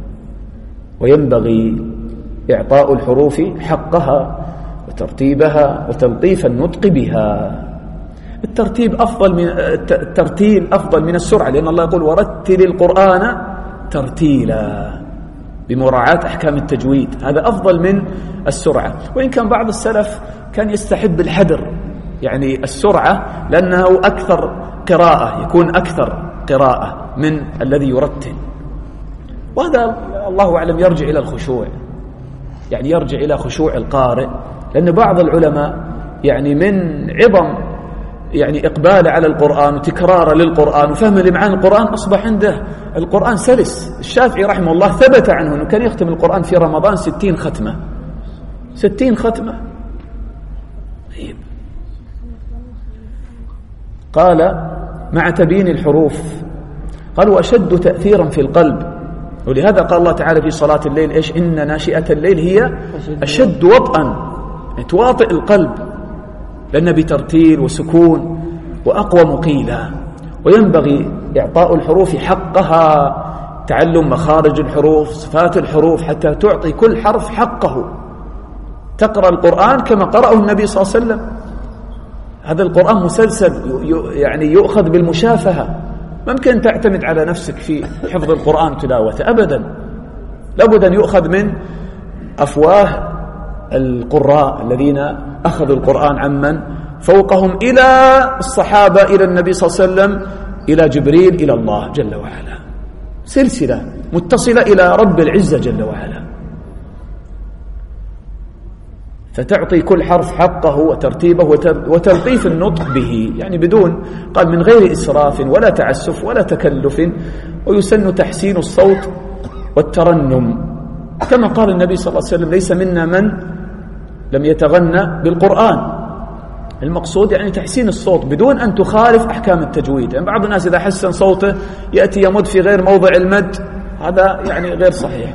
Speaker 2: وينبغي إعطاء الحروف حقها وترتيبها وتلطيف النطق بها. الترتيب أفضل من الترتيل أفضل من السرعة، لأن الله يقول ورتل القرآن ترتيلا، بمراعاة أحكام التجويد. هذا أفضل من السرعة. وإن كان بعض السلف كان يستحب الحدر، يعني السرعة لأنه أكثر قراءة، يكون أكثر قراءة من الذي يرتل. وهذا الله أعلم يرجع إلى الخشوع، يعني يرجع إلى خشوع القارئ. لأن بعض العلماء يعني من عظم يعني إقبال على القرآن وتكرار للقرآن وفهم لمعاني القرآن أصبح عنده القرآن سلس. الشافعي رحمه الله ثبت عنه أنه كان يختم القرآن في رمضان ستين ختمة، ستين ختمة. طيب. قال مع تبيين الحروف، قال وأشد تأثيرا في القلب. ولهذا قال الله تعالى في صلاة الليل إيش؟ إن ناشئة الليل هي أشد وطئا، يعني تواطئ القلب، لأن بترتيل وسكون وأقوى مقيلا. وينبغي إعطاء الحروف حقها تعلم مخارج الحروف، صفات الحروف، حتى تعطي كل حرف حقه. تقرأ القرآن كما قرأه النبي صلى الله عليه وسلم. هذا القرآن مسلسل يعني يؤخذ بالمشافهة، ممكن تعتمد على نفسك في حفظ القرآن وتلاوته أبدا، لابد أن يؤخذ من أفواه القراء الذين أخذوا القرآن عمن فوقهم إلى الصحابة، إلى النبي صلى الله عليه وسلم، إلى جبريل، إلى الله جل وعلا، سلسلة متصلة إلى رب العزة جل وعلا. فتعطي كل حرف حقه وترتيبه وتلطيف النطق به، يعني بدون قال من غير إسراف ولا تعسف ولا تكلف. ويسن تحسين الصوت والترنم، كما قال النبي صلى الله عليه وسلم ليس منا من لم يتغنى بالقرآن. المقصود يعني تحسين الصوت بدون أن تخالف أحكام التجويد. يعني بعض الناس إذا حسن صوته يأتي يمد في غير موضع المد، هذا يعني غير صحيح.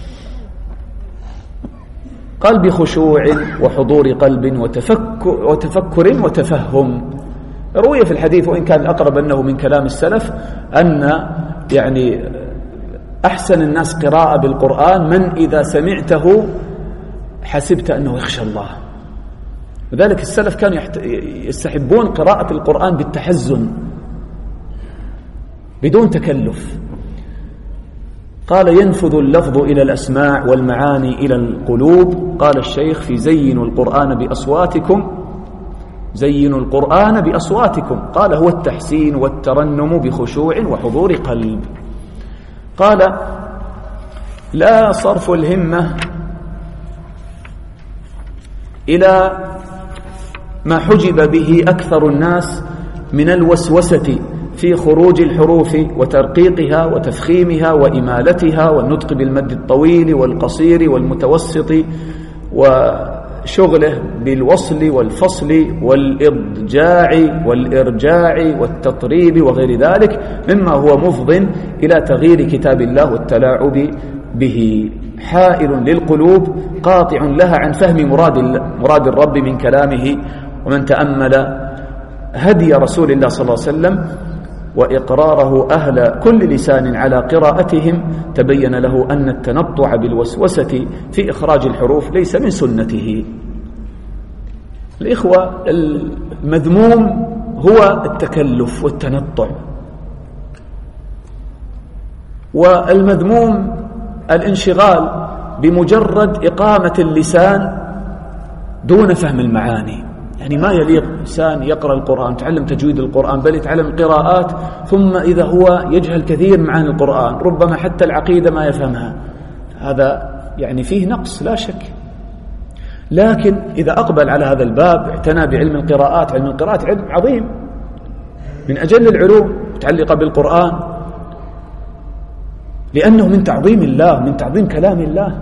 Speaker 2: قال بخشوع وحضور قلب وتفكر, وتفكر وتفهم. روي في الحديث، وإن كان الأقرب أنه من كلام السلف، أن يعني أحسن الناس قراءة بالقرآن من إذا سمعته حسبت أنه يخشى الله. وذلك السلف كانوا يستحبون قراءة القرآن بالتحزن بدون تكلف. قال ينفذ اللفظ إلى الأسماع والمعاني إلى القلوب. قال الشيخ في زينوا القرآن بأصواتكم، زينوا القرآن بأصواتكم. قال هو التحسين والترنم بخشوع وحضور قلب. قال لا صرف الهمة إلى ما حجب به أكثر الناس من الوسوسة في خروج الحروف وترقيقها وتفخيمها وإمالتها والنطق بالمد الطويل والقصير والمتوسط، وشغله بالوصل والفصل والإضجاع والإرجاع والتطريب وغير ذلك مما هو مفض إلى تغيير كتاب الله والتلاعب به، حائل للقلوب قاطع لها عن فهم مراد مراد الرب من كلامه. ومن تأمل هدي رسول الله صلى الله عليه وسلم وإقراره أهل كل لسان على قراءتهم تبين له أن التنطع بالوسوسة في إخراج الحروف ليس من سنته. الإخوة، المذموم هو التكلف والتنطع، والمذموم الانشغال بمجرد إقامة اللسان دون فهم المعاني. يعني ما يليق إنسان يقرأ القرآن، يتعلم تجويد القرآن، بل يتعلم القراءات، ثم إذا هو يجهل كثير معاني القرآن، ربما حتى العقيدة ما يفهمها، هذا يعني فيه نقص لا شك. لكن إذا أقبل على هذا الباب اعتنى بعلم القراءات، علم القراءات علم عظيم من أجل العلوم متعلقة بالقرآن، لأنه من تعظيم الله، من تعظيم كلام الله.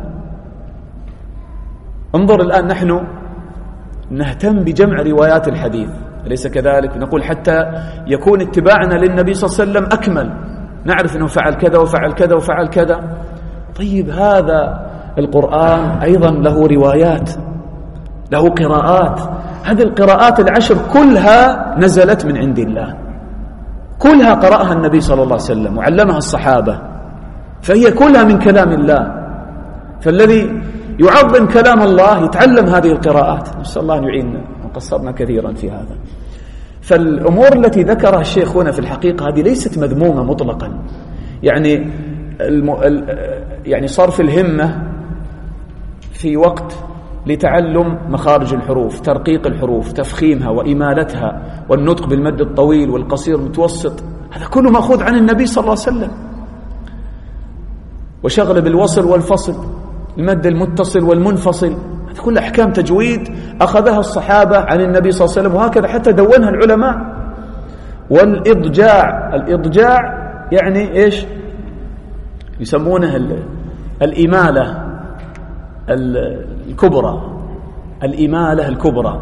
Speaker 2: انظر الآن نحن نهتم بجمع روايات الحديث، أليس كذلك؟ نقول حتى يكون اتباعنا للنبي صلى الله عليه وسلم أكمل، نعرف أنه فعل كذا وفعل كذا وفعل كذا. طيب هذا القرآن أيضا له روايات، له قراءات، هذه القراءات العشر كلها نزلت من عند الله، كلها قرأها النبي صلى الله عليه وسلم وعلمها الصحابة، فهي كلها من كلام الله. فالذي يعظم كلام الله يتعلم هذه القراءات. نسأل الله أن يعيننا، وقصرنا كثيرا في هذا. فالأمور التي ذكرها الشيخ هنا في الحقيقة هذه ليست مذمومة مطلقا، يعني الم... يعني صرف الهمة في وقت لتعلم مخارج الحروف، ترقيق الحروف، تفخيمها وإمالتها، والنطق بالمد الطويل والقصير المتوسط، هذا كله مأخوذ عن النبي صلى الله عليه وسلم. وشغل بالوصل والفصل، المد المتصل والمنفصل، هذه كل أحكام تجويد أخذها الصحابة عن النبي صلى الله عليه وسلم، وهكذا حتى دونها العلماء. والإضجاع، الإضجاع يعني إيش يسمونه؟ الإمالة الكبرى، الإمالة الكبرى.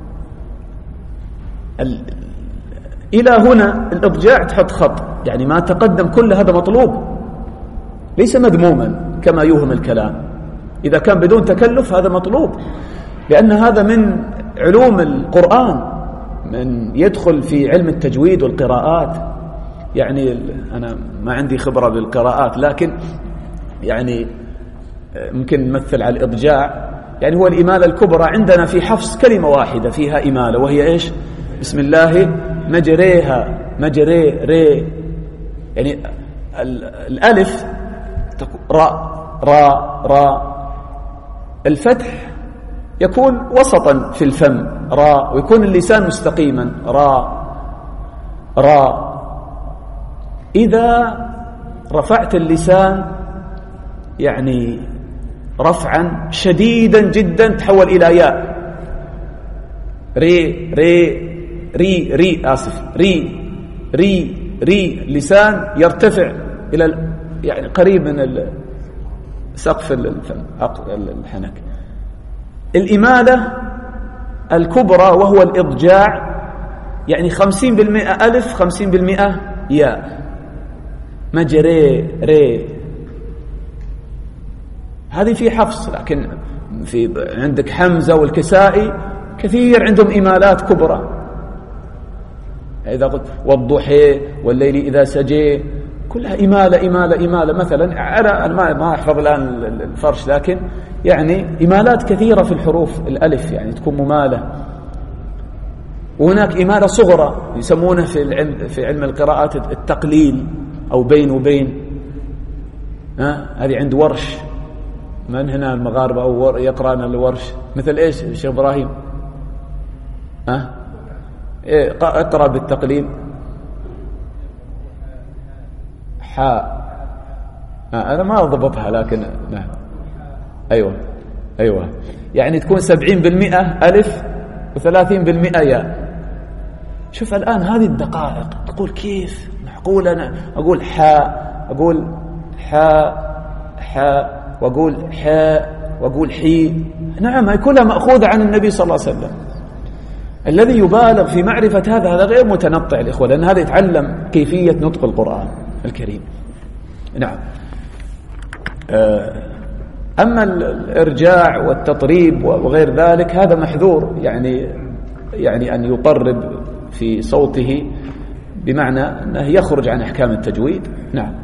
Speaker 2: إلى هنا الإضجاع تحط خط، يعني ما تقدم كل هذا مطلوب، ليس مذموما كما يوهم الكلام. إذا كان بدون تكلف هذا مطلوب، لأن هذا من علوم القرآن، من يدخل في علم التجويد والقراءات. يعني أنا ما عندي خبرة بالقراءات، لكن يعني ممكن نمثل على الإضجاع. يعني هو الإمالة الكبرى عندنا في حفص كلمة واحدة فيها إمالة، وهي إيش؟ بسم الله مجريها، مجري ري، يعني الألف راء راء راء، الفتح يكون وسطا في الفم راء، ويكون اللسان مستقيما راء راء. إذا رفعت اللسان يعني رفعا شديدا جدا تحول إلى ياء، ري ري ري ري آسف ري ري ري، لسان يرتفع إلى يعني قريب من سقف الفم الحنك. الإمالة الكبرى وهو الإضجاع، يعني خمسين بالمئة ألف خمسين بالمئة ياء، مجري ري. هذه في حفص، لكن في عندك حمزة والكسائي كثير عندهم إمالات كبرى. إذا قلت والضحى والليل إذا سجى، كلها إمالة إمالة إمالة. مثلا أنا ما ما أحفظ الآن الفرش، لكن يعني إمالات كثيرة في الحروف الألف يعني تكون ممالة. وهناك إمالة صغرى يسمونه في العلم في علم القراءات التقليل أو بين وبين. ها هذه عند ورش، من هنا المغاربة أو يقرأنا الورش مثل إيش الشيخ إبراهيم؟ ها إيه اقرأ بالتقليل. حاء، أنا ما أضبطها لكن نعم أيوة أيوة، يعني تكون سبعين بالمئة ألف وثلاثين بالمئة ياء. شوف الآن هذه الدقائق تقول كيف معقول أنا أقول حاء، أقول حاء حاء، وأقول حاء، وأقول حي. نعم هي كلها مأخوذة عن النبي صلى الله عليه وسلم. الذي يبالغ في معرفة هذا هذا غير متنطع الإخوة، لأن هذا يتعلم كيفية نطق القرآن الكريم. نعم. أما الإرجاع والتطريب وغير ذلك هذا محذور، يعني يعني أن يطرب في صوته بمعنى أنه يخرج عن أحكام التجويد. نعم.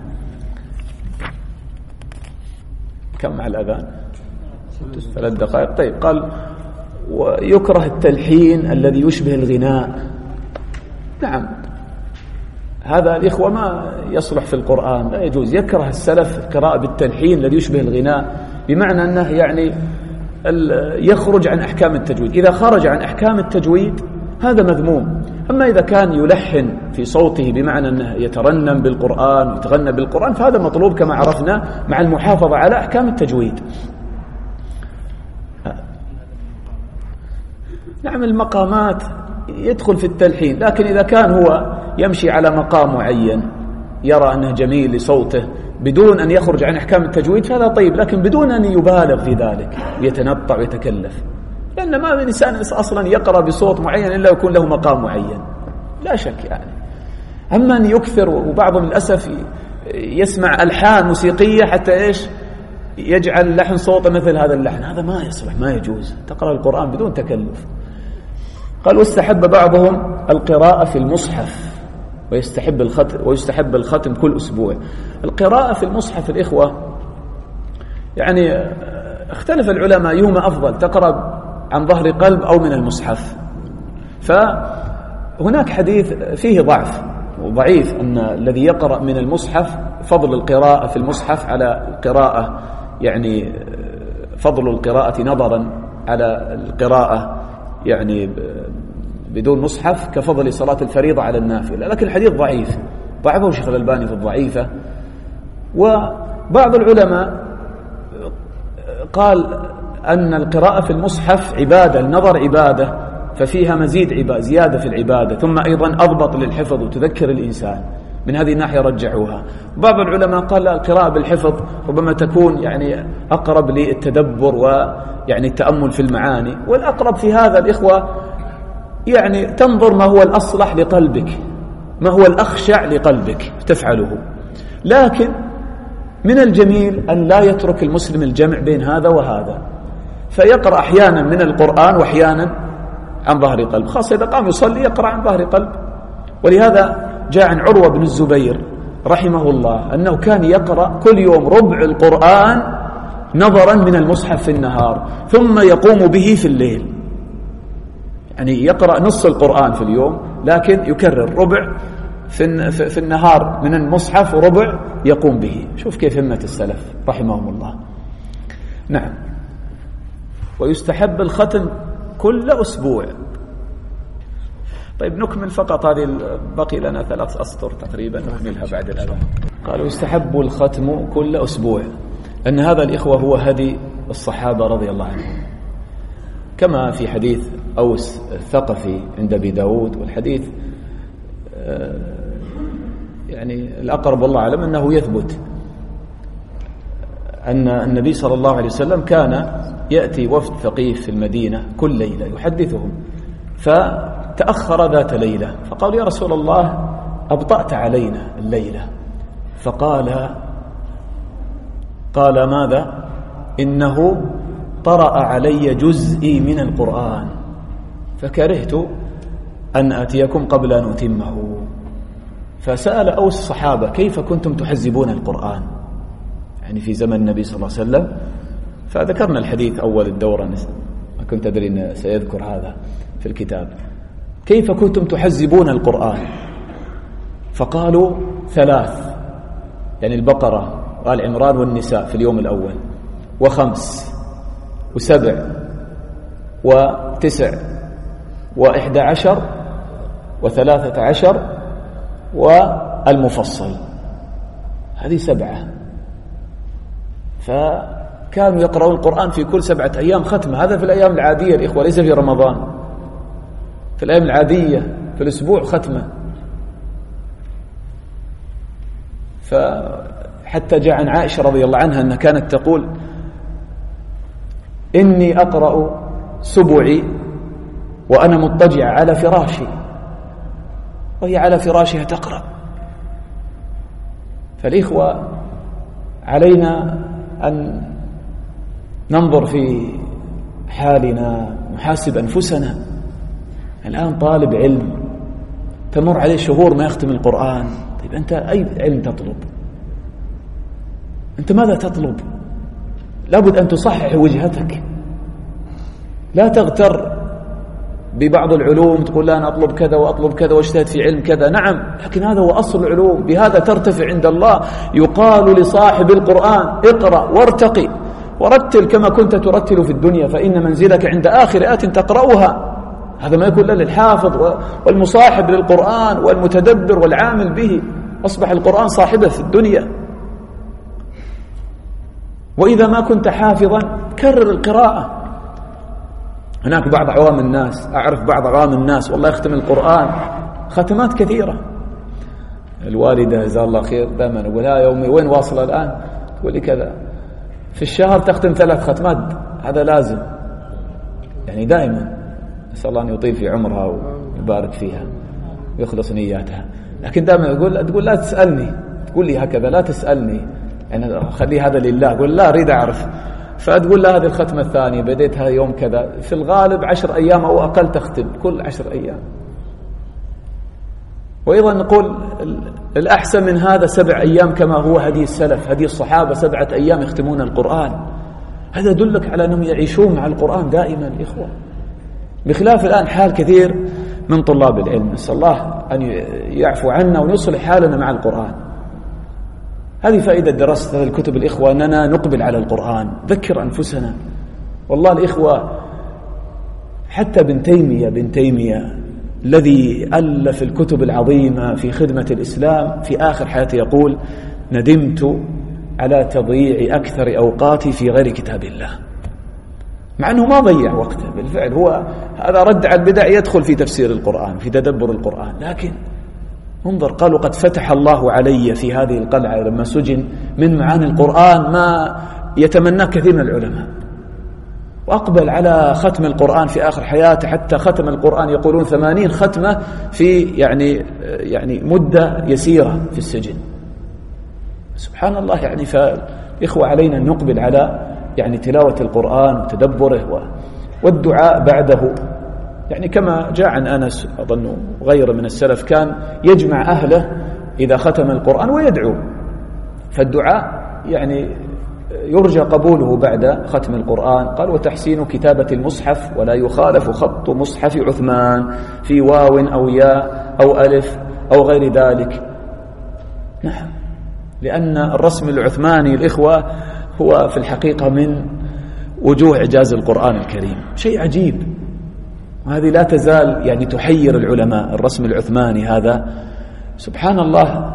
Speaker 2: كم مع الأذان؟ ثلاث دقائق. طيب قال ويكره التلحين الذي يشبه الغناء. نعم هذا الإخوة ما يصلح في القرآن، لا يجوز. يكره السلف القراءة بالتلحين الذي يشبه الغناء، بمعنى أنه يعني يخرج عن أحكام التجويد. إذا خرج عن أحكام التجويد هذا مذموم. أما إذا كان يلحن في صوته بمعنى أنه يترنم بالقرآن ويتغنى بالقرآن فهذا مطلوب كما عرفنا، مع المحافظة على أحكام التجويد. نعم المقامات يدخل في التلحين، لكن إذا كان هو يمشي على مقام معين يرى أنه جميل لصوته بدون أن يخرج عن أحكام التجويد فهذا طيب، لكن بدون أن يبالغ في ذلك ويتنطع ويتكلف، لأن ما من إنسان أصلا يقرأ بصوت معين إلا يكون له مقام معين لا شك يعني. أما أن يكثر، وبعضهم للأسف يسمع ألحان موسيقية حتى إيش يجعل لحن صوته مثل هذا اللحن، هذا ما يصلح، ما يجوز. تقرأ القرآن بدون تكلف. قال واستحب بعضهم القراءة في المصحف ويستحب الختم ويستحب الختم كل أسبوع. القراءة في المصحف الإخوة يعني اختلف العلماء أيهما أفضل، تقرأ عن ظهر قلب أو من المصحف. فهناك حديث فيه ضعف وضعيف أن الذي يقرأ من المصحف فضل القراءة في المصحف على القراءة، يعني فضل القراءة نظرا على القراءة يعني بدون مصحف كفضل صلاة الفريضة على النافلة، لكن الحديث ضعيف، ضعفه شيخ الألباني في الضعيفة. وبعض العلماء قال أن القراءة في المصحف عبادة، النظر عبادة، ففيها مزيد عبادة، زيادة في العبادة، ثم أيضا أضبط للحفظ وتذكر الإنسان، من هذه الناحية رجعوها. بعض العلماء قال لا، القراءة بالحفظ ربما تكون يعني أقرب للتدبر ويعني التأمل في المعاني، والأقرب في هذا الإخوة يعني تنظر ما هو الأصلح لقلبك، ما هو الأخشع لقلبك تفعله. لكن من الجميل أن لا يترك المسلم الجمع بين هذا وهذا، فيقرأ أحيانا من القرآن وأحيانا عن ظهر قلب، خاصة إذا قام يصلي يقرأ عن ظهر قلب. ولهذا جاء عن عروة بن الزبير رحمه الله أنه كان يقرأ كل يوم ربع القرآن نظرا من المصحف في النهار ثم يقوم به في الليل، يعني يقرأ نص القرآن في اليوم لكن يكرر ربع في, في النهار من المصحف وربع يقوم به. شوف كيف همة السلف رحمهم الله. نعم. ويستحب الختم كل أسبوع. طيب نكمل فقط هذه، بقي لنا ثلاث أسطر تقريبا نكملها بعد الأذان. قالوا يستحب الختم كل أسبوع، أن هذا الإخوة هو هدي الصحابة رضي الله عنهم، كما في حديث أوس الثقفي عند أبي داود، والحديث يعني الأقرب والله أعلم أنه يثبت أن النبي صلى الله عليه وسلم كان يأتي وفد ثقيف في المدينة كل ليلة يحدثهم، فتأخر ذات ليلة فقال يا رسول الله أبطأت علينا الليلة، فقال قال ماذا؟ إنه طرأ علي جزئي من القرآن فكرهت أن أتيكم قبل أن أتمه. فسأل أوس الصحابة كيف كنتم تحزبون القرآن يعني في زمن النبي صلى الله عليه وسلم، فذكرنا الحديث أول الدورة، ما كنت أدري أن سيذكر هذا في الكتاب، كيف كنتم تحزبون القرآن؟ فقالوا ثلاث، يعني البقرة وآل عمران والنساء في اليوم الأول، وخمس وسبع وتسع وإحدى عشر وثلاثة عشر والمفصل، هذه سبعة. فكانوا يقرؤون القرآن في كل سبعة أيام ختمة. هذا في الأيام العادية الإخوة، ليس في رمضان، في الأيام العادية في الأسبوع ختمة. فحتى جاء عن عائشة رضي الله عنها أنها كانت تقول إني أقرأ سبعي وأنا مضطجع على فراشي، وهي على فراشها تقرأ. فالإخوة علينا أن ننظر في حالنا، نحاسب أنفسنا. الآن طالب علم تمر عليه شهور ما يختم القرآن، طيب أنت أي علم تطلب؟ أنت ماذا تطلب؟ لابد أن تصحح وجهتك، لا تغتر ببعض العلوم تقول لا أنا أطلب كذا وأطلب كذا واجتهد في علم كذا. نعم، لكن هذا هو أصل العلوم، بهذا ترتفع عند الله. يقال لصاحب القرآن اقرأ وارتقي ورتل كما كنت ترتل في الدنيا، فإن منزلك عند آخر آية تقرأها. هذا ما يكون للحافظ والمصاحب للقرآن والمتدبر والعامل به، أصبح القرآن صاحبه في الدنيا. وإذا ما كنت حافظا كرر القراءة. هناك بعض عوام الناس، أعرف بعض عوام الناس والله يختم القرآن ختمات كثيرة. الوالدة جزاها الله خير دائما أقول ها يومي وين واصلة الآن؟ تقول لي كذا، في الشهر تختم ثلاث ختمات، هذا لازم يعني دائما. نسأل الله أن يطيل في عمرها ويبارك فيها ويخلص نياتها. لكن دائما أقول تقول لا تسألني، تقول لي هكذا لا تسألني، يعني خلي هذا لله. أقول لا أريد أعرف. فتقول لا هذه الختمة الثانية بديتها يوم كذا، في الغالب عشر أيام أو أقل تختم كل عشر أيام. وأيضا نقول الأحسن من هذا سبع أيام كما هو هدي السلف، هدي الصحابة سبعة أيام يختمون القرآن. هذا يدلك على أنهم يعيشون مع القرآن دائما إخوة، بخلاف الآن حال كثير من طلاب العلم. نسأل الله أن يعفو عنا ويصلح حالنا مع القرآن. هذه فائدة دراسة هذه الكتب الإخوة، أننا نقبل على القرآن، ذكر أنفسنا. والله الإخوة حتى ابن تيمية ابن تيمية الذي ألف الكتب العظيمة في خدمة الإسلام في آخر حياته يقول ندمت على تضييع أكثر أوقاتي في غير كتاب الله، مع أنه ما ضيع وقته بالفعل. هو هذا رد على البدع يدخل في تفسير القرآن في تدبر القرآن، لكن انظر قالوا قد فتح الله علي في هذه القلعة لما سجن من معاني القرآن ما يتمناه كثير من العلماء، وأقبل على ختم القرآن في آخر حياته، حتى ختم القرآن يقولون ثمانين ختمة في يعني يعني مدة يسيرة في السجن. سبحان الله. يعني فإخوة علينا أن نقبل على يعني تلاوة القرآن وتدبره والدعاء بعده يعني كما جاء عن أنس أظن غيره من السلف كان يجمع أهله إذا ختم القرآن ويدعو، فالدعاء يعني يرجى قبوله بعد ختم القرآن. قال وتحسين كتابة المصحف ولا يخالف خط مصحف عثمان في واو أو ياء أو ألف أو غير ذلك. نعم، لأن الرسم العثماني الإخوة هو في الحقيقة من وجوه إعجاز القرآن الكريم، شيء عجيب، وهذه لا تزال يعني تحير العلماء. الرسم العثماني هذا سبحان الله،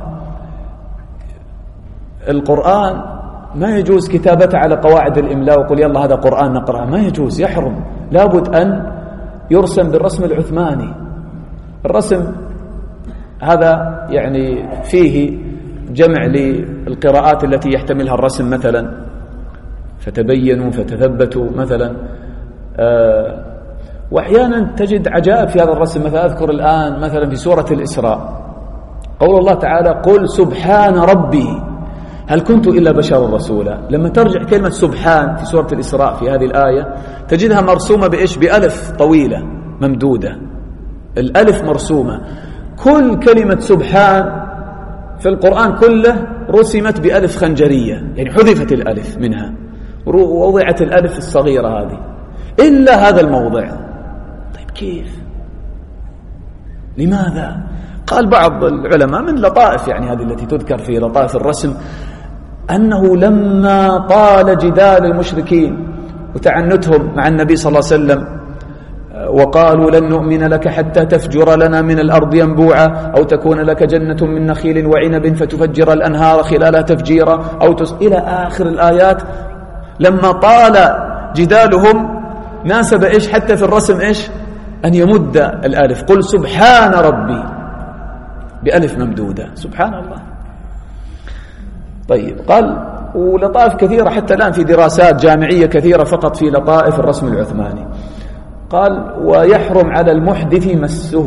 Speaker 2: القرآن ما يجوز كتابته على قواعد الإملاء وقل يلا هذا قرآن نقرأه، ما يجوز، يحرم، لابد أن يرسم بالرسم العثماني. الرسم هذا يعني فيه جمع للقراءات التي يحتملها الرسم، مثلا فتبينوا فتثبتوا مثلا، آه وأحيانا تجد عجائب في هذا الرسم. مثلا أذكر الآن مثلا في سورة الإسراء قول الله تعالى قل سبحان ربي هل كنت إلا بشرا رسولا. لما ترجع كلمة سبحان في سورة الإسراء في هذه الآية تجدها مرسومة بإيش؟ بألف طويلة ممدودة، الألف مرسومة. كل كلمة سبحان في القرآن كله رسمت بألف خنجرية، يعني حذفت الألف منها ووضعت الألف الصغيرة هذه، إلا هذا الموضع. طيب كيف؟ لماذا؟ قال بعض العلماء من لطائف يعني هذه التي تذكر في لطائف الرسم أنه لما طال جدال المشركين وتعنتهم مع النبي صلى الله عليه وسلم وقالوا لن نؤمن لك حتى تفجر لنا من الأرض ينبوعا أو تكون لك جنة من نخيل وعنب فتفجر الأنهار خلالها تفجيرا أو تس... إلى آخر الآيات. لما طال جدالهم ناسب إيش حتى في الرسم إيش أن يمد الألف، قل سبحان ربي بألف ممدودة، سبحان الله. طيب قال ولطائف كثيرة حتى الآن في دراسات جامعية كثيرة فقط في لطائف الرسم العثماني. قال ويحرم على المحدث مسه.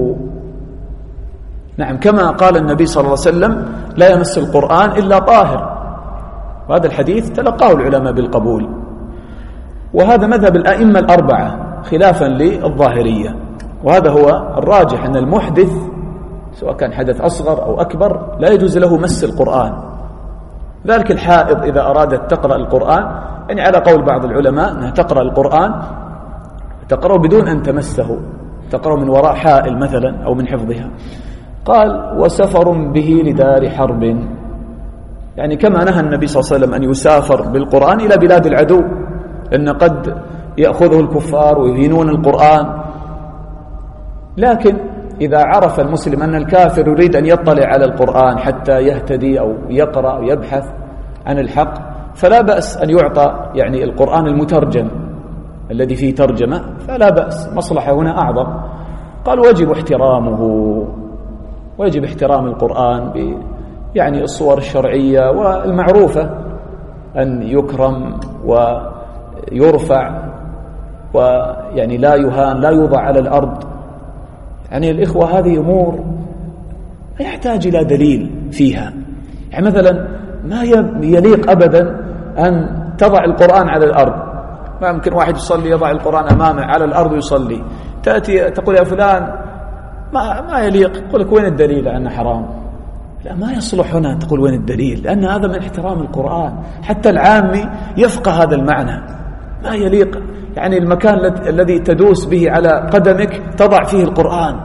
Speaker 2: نعم، كما قال النبي صلى الله عليه وسلم لا يمس القرآن إلا طاهر، وهذا الحديث تلقاه العلماء بالقبول، وهذا مذهب الأئمة الأربعة خلافا للظاهرية، وهذا هو الراجح أن المحدث سواء كان حدث أصغر أو أكبر لا يجوز له مس القرآن. ذلك الحائض إذا أرادت تقرأ القرآن، يعني على قول بعض العلماء أنها تقرأ القرآن تقرأ بدون أن تمسه، تقرأ من وراء حائل مثلا أو من حفظها. قال وسفر به لدار حرب، يعني كما نهى النبي صلى الله عليه وسلم أن يسافر بالقرآن إلى بلاد العدو، لأن قد يأخذه الكفار ويهينون القرآن. لكن إذا عرف المسلم أن الكافر يريد أن يطلع على القرآن حتى يهتدي أو يقرأ أو يبحث عن الحق، فلا بأس أن يعطى يعني القرآن المترجم الذي فيه ترجمة، فلا بأس، مصلحة هنا أعظم. قال ويجب احترامه، ويجب احترام القرآن ب يعني الصور الشرعية والمعروفة، أن يكرم ويرفع ويعني لا يهان، لا يوضع على الأرض. يعني الإخوة هذه أمور ما يحتاج إلى دليل فيها. يعني مثلا ما يليق أبدا أن تضع القرآن على الأرض، ما يمكن واحد يصلي يضع القرآن أمامه على الأرض ويصلي، تأتي تقول يا فلان ما ما يليق، يقول لك وين الدليل أنه حرام؟ لا، ما يصلح هنا تقول وين الدليل، لأن هذا من احترام القرآن، حتى العامي يفقه هذا المعنى. ما يليق يعني المكان الذي تدوس به على قدمك تضع فيه القرآن.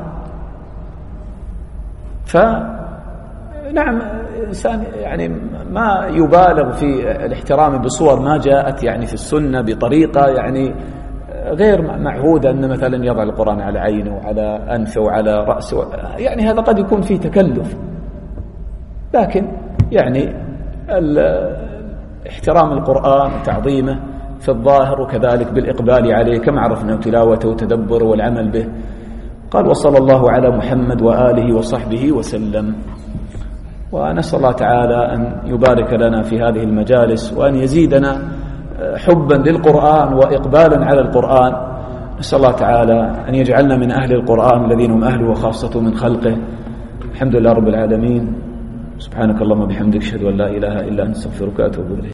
Speaker 2: فنعم إنسان يعني ما يبالغ في الاحترام بصور ما جاءت يعني في السنة بطريقة يعني غير معهودة، أن مثلا يضع القرآن على عينه وعلى أنفه وعلى رأسه، يعني هذا قد يكون فيه تكلف. لكن يعني احترام القرآن وتعظيمه في الظاهر، وكذلك بالإقبال عليه كما عرفنا، تلاوته وتدبر والعمل به. قال وصلى الله على محمد وآله وصحبه وسلم. ونسأل الله تعالى أن يبارك لنا في هذه المجالس، وأن يزيدنا حبا للقرآن وإقبالا على القرآن. نسأل الله تعالى أن يجعلنا من أهل القرآن الذين هم أهله وخاصته من خلقه. الحمد لله رب العالمين. سبحانك اللهم وبحمدك، أشهد أن لا إله إلا أنت، أستغفرك وأتوب إليك.